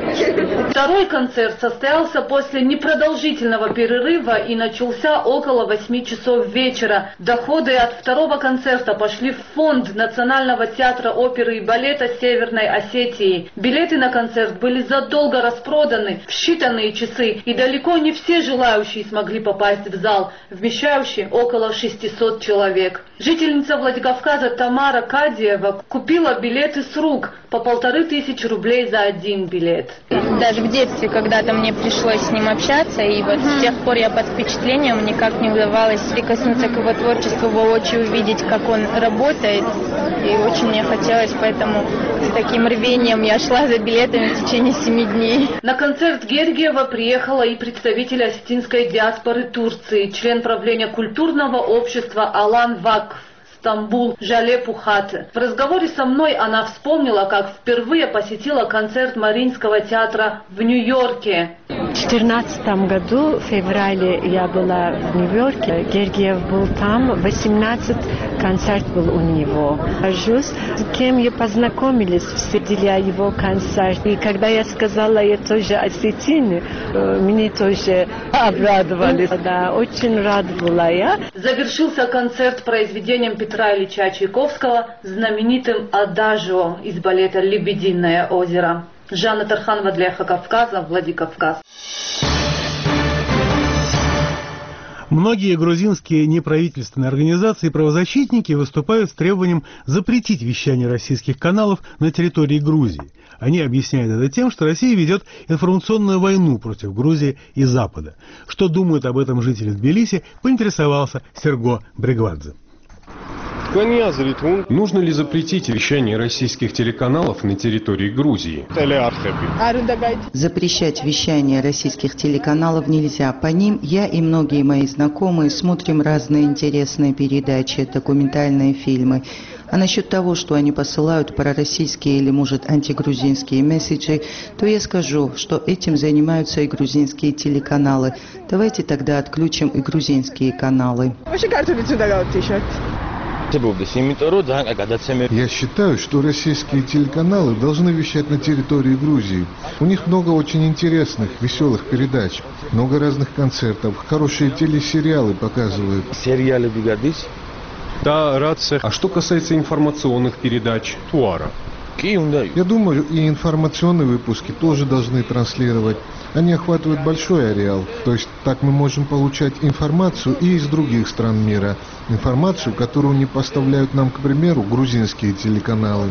Второй концерт состоялся после непродолжительного перерыва и начался около 8 часов вечера. Доходы от второго концерта пошли в фонд Национального театра оперы и балета Северной Осетии. Билеты на концерт были задолго распроданы в считанные часы, и далеко не все желающие смогли попасть в зал, вмещающий около 600 человек. Жительница Владикавказа Тамара Кадиева купила билеты с рук по 1500 рублей за один билет. Даже в детстве когда-то мне пришлось с ним общаться, и вот с тех пор я под впечатлением, никак не удавалось прикоснуться к его творчеству, воочию увидеть, как он работает, и очень мне хотелось, поэтому с таким рвением я шла за билетами в течение 7 дней. На концерт Гергиева приехала и представитель осетинской диаспоры Турции, член правления культурного общества Алан Вакф. Стамбул, Жале Пухаты. В разговоре со мной она вспомнила, как впервые посетила концерт Мариинского театра в Нью-Йорке. В 2014 году, в феврале, я была в Нью-Йорке. Гергиев был там, 18 концерт был у него. С кем я познакомились, все для его концерт. И когда я сказала, я тоже осетин, мне тоже обрадовались. Да, очень рада была я. Завершился концерт произведением Петра Ильича Чайковского знаменитым «Адажио» из балета «Лебединое озеро». Жанна Тарханова для «Эхо Кавказа», Владикавказ. Многие грузинские неправительственные организации и правозащитники выступают с требованием запретить вещание российских каналов на территории Грузии. Они объясняют это тем, что Россия ведет информационную войну против Грузии и Запада. Что думают об этом жители Тбилиси, поинтересовался Серго Бригвадзе. Нужно ли запретить вещание российских телеканалов на территории Грузии? Запрещать вещание российских телеканалов нельзя. По ним я и многие мои знакомые смотрим разные интересные передачи, документальные фильмы. А насчет того, что они посылают пророссийские или, может, антигрузинские месседжи, то я скажу, что этим занимаются и грузинские телеканалы. Давайте тогда отключим и грузинские каналы. Я считаю, что российские телеканалы должны вещать на территории Грузии. У них много очень интересных, веселых передач, много разных концертов, хорошие телесериалы показывают. Да, рация. А что касается информационных передач? Туара. Я думаю, и информационные выпуски тоже должны транслировать. Они охватывают большой ареал, то есть так мы можем получать информацию и из других стран мира. Информацию, которую не поставляют нам, к примеру, грузинские телеканалы.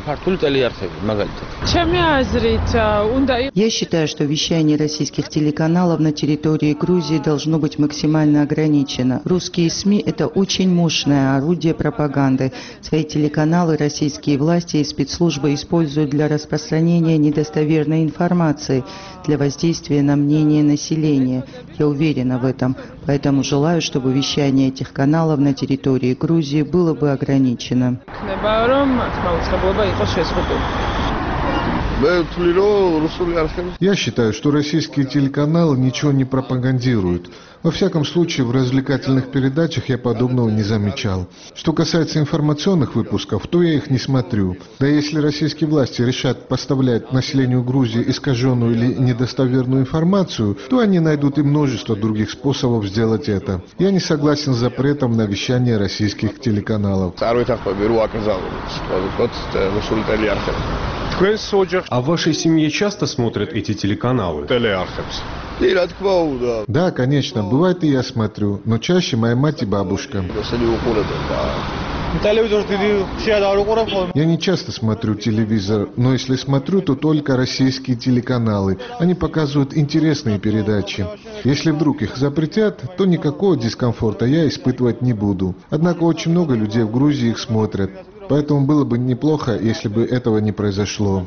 Я считаю, что вещание российских телеканалов на территории Грузии должно быть максимально ограничено. Русские СМИ – это очень мощное орудие пропаганды. Свои телеканалы российские власти и спецслужбы используют для распространения недостоверной информации, для воздействия на мнение населения. Я уверена в этом, поэтому желаю, чтобы вещание этих каналов на территории Грузии было бы ограничено. Я считаю, что российские телеканалы ничего не пропагандируют. Во всяком случае, в развлекательных передачах я подобного не замечал. Что касается информационных выпусков, то я их не смотрю. Да если российские власти решат поставлять населению Грузии искаженную или недостоверную информацию, то они найдут и множество других способов сделать это. Я не согласен с запретом на вещание российских телеканалов. А в вашей семье часто смотрят эти телеканалы? Да, конечно, бывает и я смотрю, но чаще моя мать и бабушка. Я не часто смотрю телевизор, но если смотрю, то только российские телеканалы. Они показывают интересные передачи. Если вдруг их запретят, то никакого дискомфорта я испытывать не буду. Однако очень много людей в Грузии их смотрят. Поэтому было бы неплохо, если бы этого не произошло.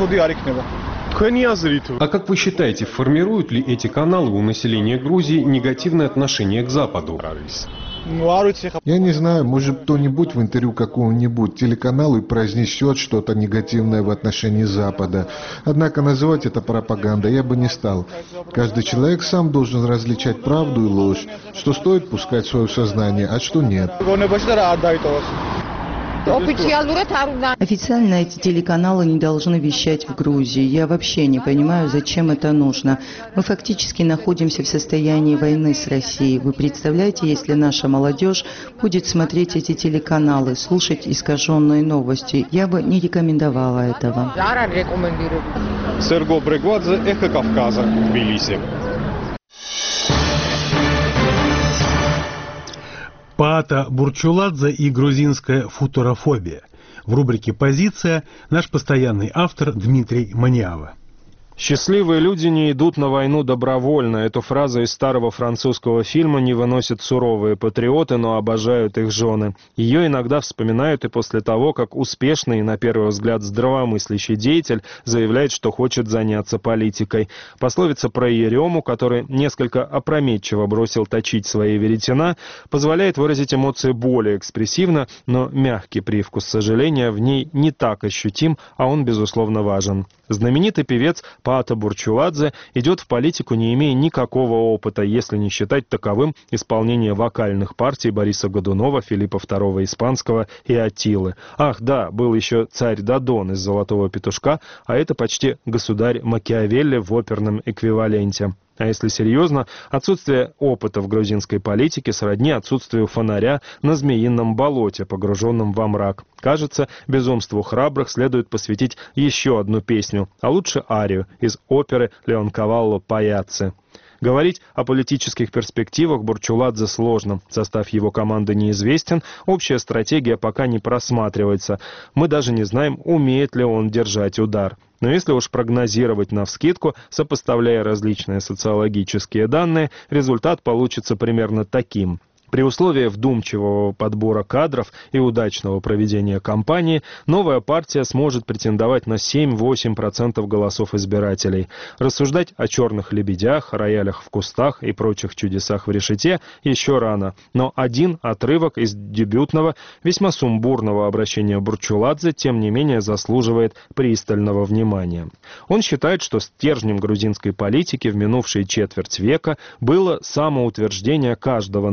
А как вы считаете, формируют ли эти каналы у населения Грузии негативное отношение к Западу? Я не знаю, может кто-нибудь в интервью какого-нибудь телеканалу произнесет что-то негативное в отношении Запада. Однако называть это пропагандой я бы не стал. Каждый человек сам должен различать правду и ложь, что стоит пускать в свое сознание, а что нет. Официально эти телеканалы не должны вещать в Грузии. Я вообще не понимаю, зачем это нужно. Мы фактически находимся в состоянии войны с Россией. Вы представляете, если наша молодежь будет смотреть эти телеканалы, слушать искаженные новости? Я бы не рекомендовала этого. Серго Брегвадзе, Эхо Кавказа, Тбилиси. Паата Бурчуладзе и грузинская футурофобия. В рубрике «Позиция» наш постоянный автор Дмитрий Маниава. «Счастливые люди не идут на войну добровольно». Эту фразу из старого французского фильма не выносят суровые патриоты, но обожают их жены. Ее иногда вспоминают и после того, как успешный и, на первый взгляд, здравомыслящий деятель заявляет, что хочет заняться политикой. Пословица про Ерему, который несколько опрометчиво бросил точить свои веретена, позволяет выразить эмоции более экспрессивно, но мягкий привкус сожаления в ней не так ощутим, а он, безусловно, важен. Знаменитый певец Паата Бурчуладзе идет в политику, не имея никакого опыта, если не считать таковым исполнение вокальных партий Бориса Годунова, Филиппа II Испанского и Аттилы. Ах, да, был еще царь Додон из «Золотого петушка», а это почти государь Макиавелли в оперном эквиваленте. А если серьезно, отсутствие опыта в грузинской политике сродни отсутствию фонаря на Змеином болоте, погруженном во мрак. Кажется, безумству храбрых следует посвятить еще одну песню, а лучше арию из оперы Леонкавалло «Паяцци». Говорить о политических перспективах Бурчуладзе сложно. Состав его команды неизвестен, общая стратегия пока не просматривается. Мы даже не знаем, умеет ли он держать удар. Но если уж прогнозировать навскидку, сопоставляя различные социологические данные, результат получится примерно таким. При условии вдумчивого подбора кадров и удачного проведения кампании новая партия сможет претендовать на 7-8% голосов избирателей. Рассуждать о черных лебедях, роялях в кустах и прочих чудесах в решете еще рано. Но один отрывок из дебютного, весьма сумбурного обращения Бурчуладзе, тем не менее, заслуживает пристального внимания. Он считает, что стержнем грузинской политики в минувшие четверть века было самоутверждение каждого нового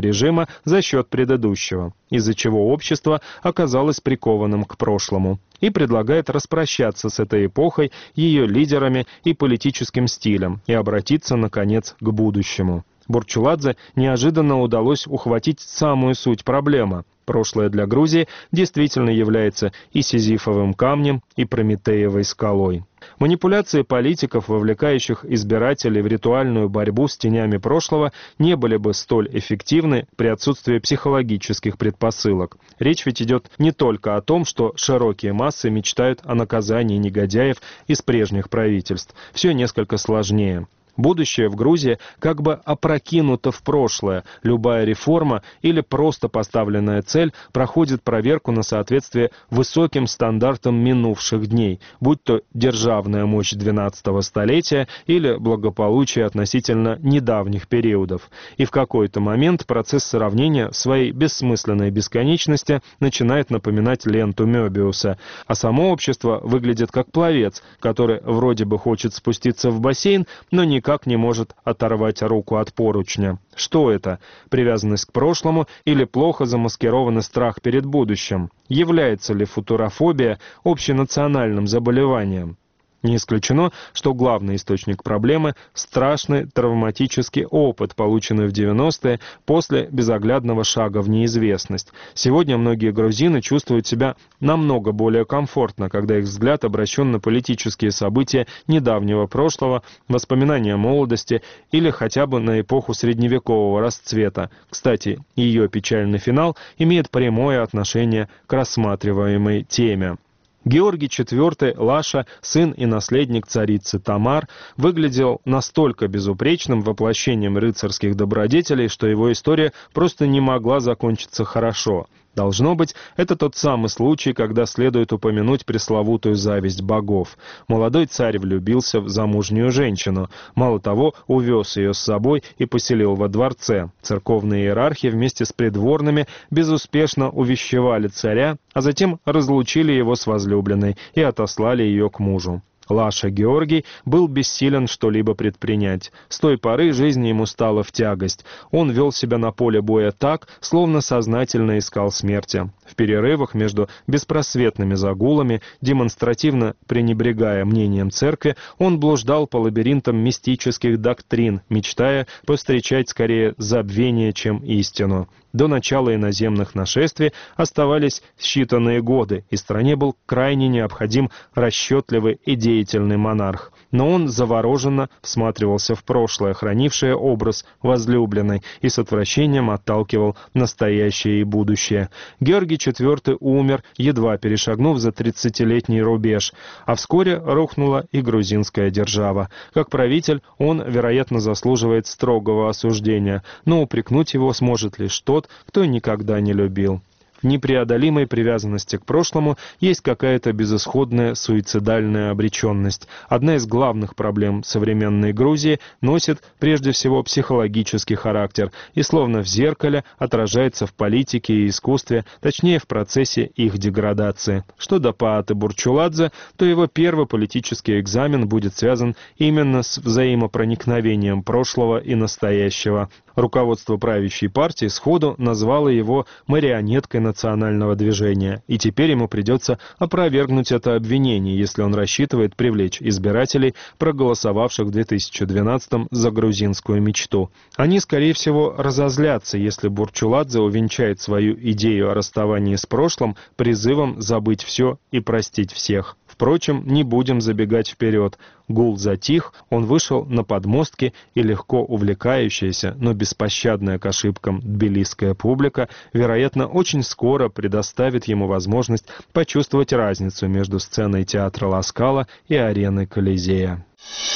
режима за счет предыдущего, из-за чего общество оказалось прикованным к прошлому, и предлагает распрощаться с этой эпохой, ее лидерами и политическим стилем и обратиться, наконец, к будущему. Бурчуладзе неожиданно удалось ухватить самую суть проблемы. Прошлое для Грузии действительно является и сизифовым камнем, и прометеевой скалой. Манипуляции политиков, вовлекающих избирателей в ритуальную борьбу с тенями прошлого, не были бы столь эффективны при отсутствии психологических предпосылок. Речь ведь идет не только о том, что широкие массы мечтают о наказании негодяев из прежних правительств. Все несколько сложнее. Будущее в Грузии как бы опрокинуто в прошлое. Любая реформа или просто поставленная цель проходит проверку на соответствие высоким стандартам минувших дней, будь то державная мощь 12-го столетия или благополучие относительно недавних периодов. И в какой-то момент процесс сравнения в своей бессмысленной бесконечности начинает напоминать ленту Мёбиуса, а само общество выглядит как пловец, который вроде бы хочет спуститься в бассейн, но никак не может оторвать руку от поручня. Что это? Привязанность к прошлому или плохо замаскированный страх перед будущим? Является ли футурофобия общенациональным заболеванием? Не исключено, что главный источник проблемы – страшный травматический опыт, полученный в 90-е после безоглядного шага в неизвестность. Сегодня многие грузины чувствуют себя намного более комфортно, когда их взгляд обращен на политические события недавнего прошлого, воспоминания молодости или хотя бы на эпоху средневекового расцвета. Кстати, ее печальный финал имеет прямое отношение к рассматриваемой теме. Георгий IV Лаша, сын и наследник царицы Тамар, выглядел настолько безупречным воплощением рыцарских добродетелей, что его история просто не могла закончиться хорошо. Должно быть, это тот самый случай, когда следует упомянуть пресловутую зависть богов. Молодой царь влюбился в замужнюю женщину. Мало того, увез ее с собой и поселил во дворце. Церковные иерархи вместе с придворными безуспешно увещевали царя, а затем разлучили его с возлюбленной и отослали ее к мужу. Лаша Георгий был бессилен что-либо предпринять. С той поры жизнь ему стала в тягость. Он вел себя на поле боя так, словно сознательно искал смерти. В перерывах между беспросветными загулами, демонстративно пренебрегая мнением церкви, он блуждал по лабиринтам мистических доктрин, мечтая повстречать скорее забвение, чем истину. До начала иноземных нашествий оставались считанные годы, и стране был крайне необходим расчетливый и деятельный монарх. Но он завороженно всматривался в прошлое, хранившее образ возлюбленной, и с отвращением отталкивал настоящее и будущее. Георгий IV умер, едва перешагнув за 30-летний рубеж, а вскоре рухнула и грузинская держава. Как правитель он, вероятно, заслуживает строгого осуждения, но упрекнуть его сможет лишь тот, кто никогда не любил. В непреодолимой привязанности к прошлому есть какая-то безысходная суицидальная обреченность. Одна из главных проблем современной Грузии носит прежде всего психологический характер и словно в зеркале отражается в политике и искусстве, точнее в процессе их деградации. Что до Пааты Бурчуладзе, то его первый политический экзамен будет связан именно с взаимопроникновением прошлого и настоящего. Руководство правящей партии сходу назвало его марионеткой национального движения, и теперь ему придется опровергнуть это обвинение, если он рассчитывает привлечь избирателей, проголосовавших в 2012-м за грузинскую мечту. Они, скорее всего, разозлятся, если Бурчуладзе увенчает свою идею о расставании с прошлым призывом забыть все и простить всех. Впрочем, не будем забегать вперед. Гул затих, он вышел на подмостки, и легко увлекающаяся, но беспощадная к ошибкам тбилисская публика, вероятно, очень скоро предоставит ему возможность почувствовать разницу между сценой театра Ла Скала и ареной Колизея.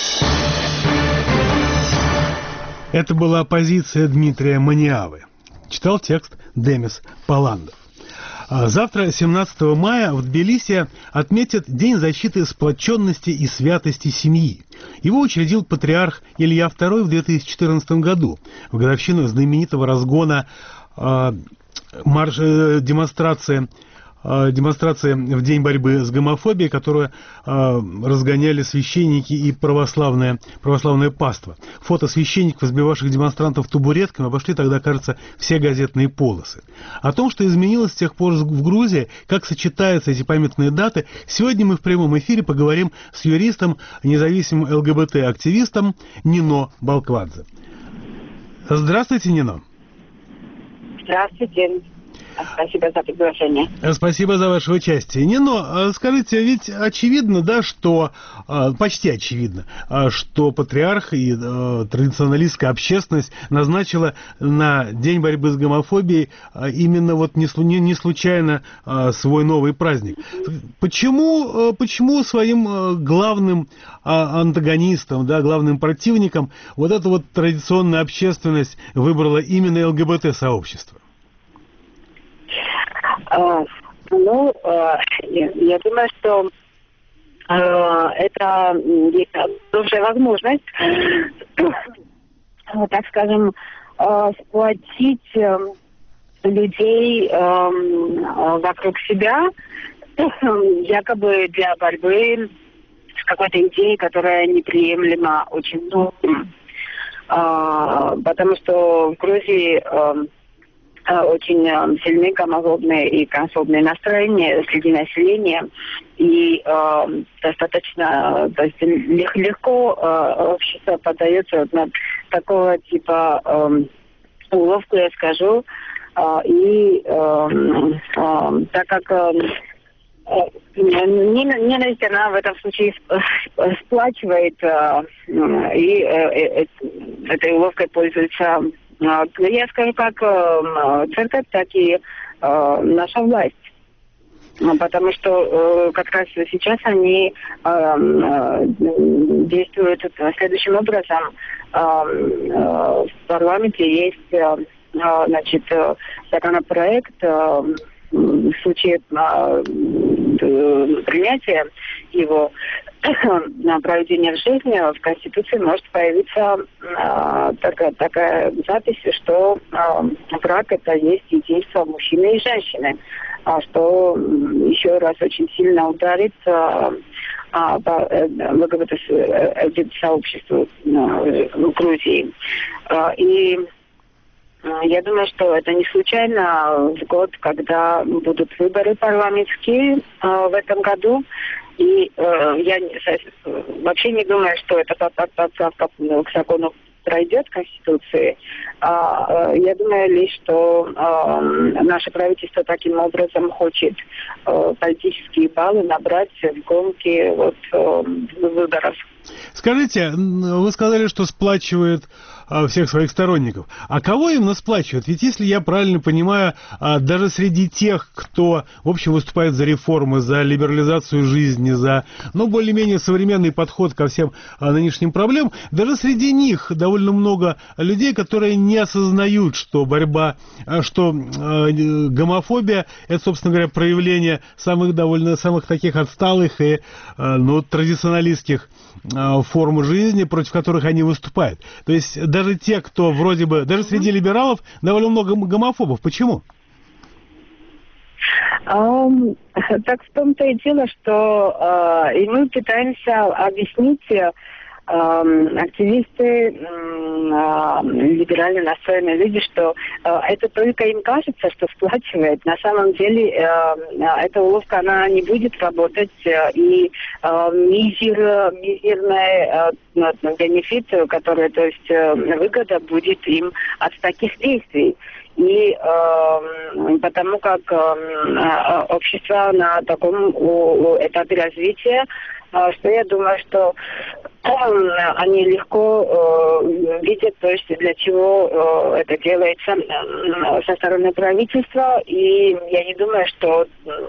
Это была позиция Дмитрия Маниавы. Читал текст Демис Паландов. Завтра, 17 мая, в Тбилиси отметят День защиты сплоченности и святости семьи. Его учредил патриарх Илья II в 2014 году, в годовщину знаменитого разгона демонстрации демонстрация в день борьбы с гомофобией, которую разгоняли священники и православное паство. Фото священников, избивавших демонстрантов табуретками, обошли тогда, кажется, все газетные полосы. О том, что изменилось с тех пор в Грузии, как сочетаются эти памятные даты, сегодня мы в прямом эфире поговорим с юристом, независимым ЛГБТ-активистом Нино Балквадзе. Здравствуйте, Нино. Здравствуйте. Спасибо за приглашение. Спасибо за ваше участие. Нино, скажите, ведь очевидно, да, что, почти очевидно, что патриарх и традиционалистская общественность назначила на День борьбы с гомофобией именно вот не случайно свой новый праздник. Почему своим главным антагонистом, да, главным противником вот эта вот традиционная общественность выбрала именно ЛГБТ-сообщество? Я думаю, что это хорошая возможность, так скажем, сплотить людей вокруг себя, якобы для борьбы с какой-то идеей, которая неприемлема очень многим. Потому что в Грузии очень сильные гомофобные и трансфобные настроения среди населения. И достаточно, то есть легко общество поддается на такого типа уловку, я скажу. И так как ненависть, она в этом случае сплачивает, и этой уловкой пользуется, я скажу, как церковь, так и наша власть. Потому что как раз сейчас они действуют следующим образом. В парламенте есть законопроект, в случае принятия его на проведение в жизни в Конституции может появиться такая запись, что брак — это есть единство мужчины и женщины, что еще раз очень сильно ударит по ЛГБТ-сообществу в Грузии. И я думаю, что это не случайно в год, когда будут выборы парламентские в этом году. И я вообще не думаю, что эта поправка к закону пройдет в Конституции. Я думаю лишь, что наше правительство таким образом хочет политические баллы набрать в гонке выборов. Скажите, вы сказали, что сплачивает всех своих сторонников. А кого именно сплачивает? Ведь, если я правильно понимаю, даже среди тех, кто, в общем, выступает за реформы, за либерализацию жизни, за, более-менее современный подход ко всем нынешним проблемам, даже среди них довольно много людей, которые не осознают, что гомофобия — это, собственно говоря, проявление самых таких отсталых и, традиционалистских форм жизни, против которых они выступают. То есть даже те, кто вроде бы, даже среди либералов довольно много гомофобов. Почему? Так в том-то и дело, что и мы пытаемся объяснить активисты, либерально настроенные люди, что это только им кажется, что сплачивает. На самом деле эта уловка, она не будет работать, и мизерный бенефит, который, то есть выгода будет им от таких действий. И потому как общество на таком этапе развития, что я думаю, что они легко видят, то есть для чего это делается со стороны правительства, и я не думаю, что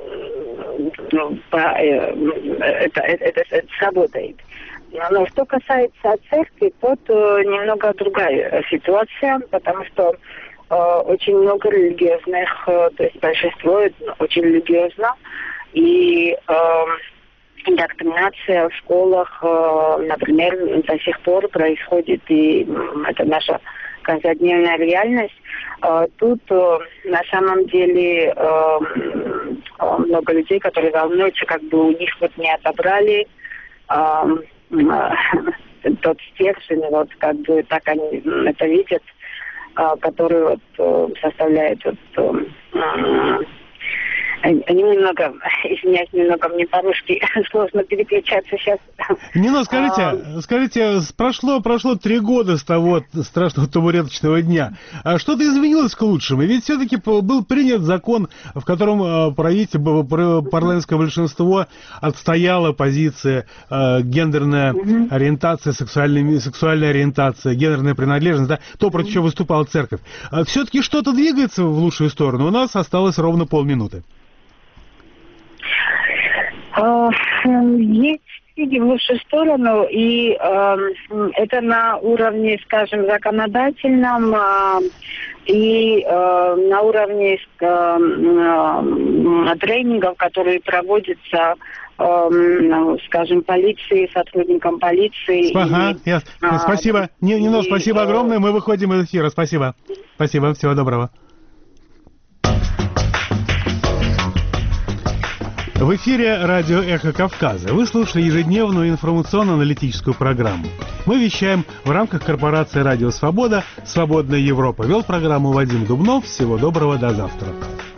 это сработает. Но что касается церкви, тут немного другая ситуация, потому что очень много религиозных, то есть большинство очень религиозно, и индоктринация в школах, например, до сих пор происходит, и это наша каждодневная реальность. Тут на самом деле много людей, которые волнуются, как бы у них вот не отобрали тот стержень, вот как бы так они это видят, который вот составляет вот они немного, извиняюсь, немного мне по-русски сложно переключаться сейчас. Нино, скажите, прошло 3 года с того страшного табуреточного дня. А что-то изменилось к лучшему? Ведь все-таки был принят закон, в котором парламентское большинство отстояло позиции гендерная ориентация, сексуальная ориентация, гендерная принадлежность, да, то, против чего выступала церковь. Все-таки что-то двигается в лучшую сторону? У нас осталось ровно полминуты. Есть сдвиги в лучшую сторону, и это на уровне, скажем, законодательном и на уровне тренингов, которые проводятся, скажем, полиции, сотрудникам полиции. Ага, спасибо. Нино, спасибо огромное. Мы выходим из эфира. Спасибо. Спасибо. Всего доброго. В эфире радио «Эхо Кавказа». Вы слушали ежедневную информационно-аналитическую программу. Мы вещаем в рамках корпорации «Радио Свобода», «Свободная Европа». Вел программу Вадим Дубнов. Всего доброго, до завтра.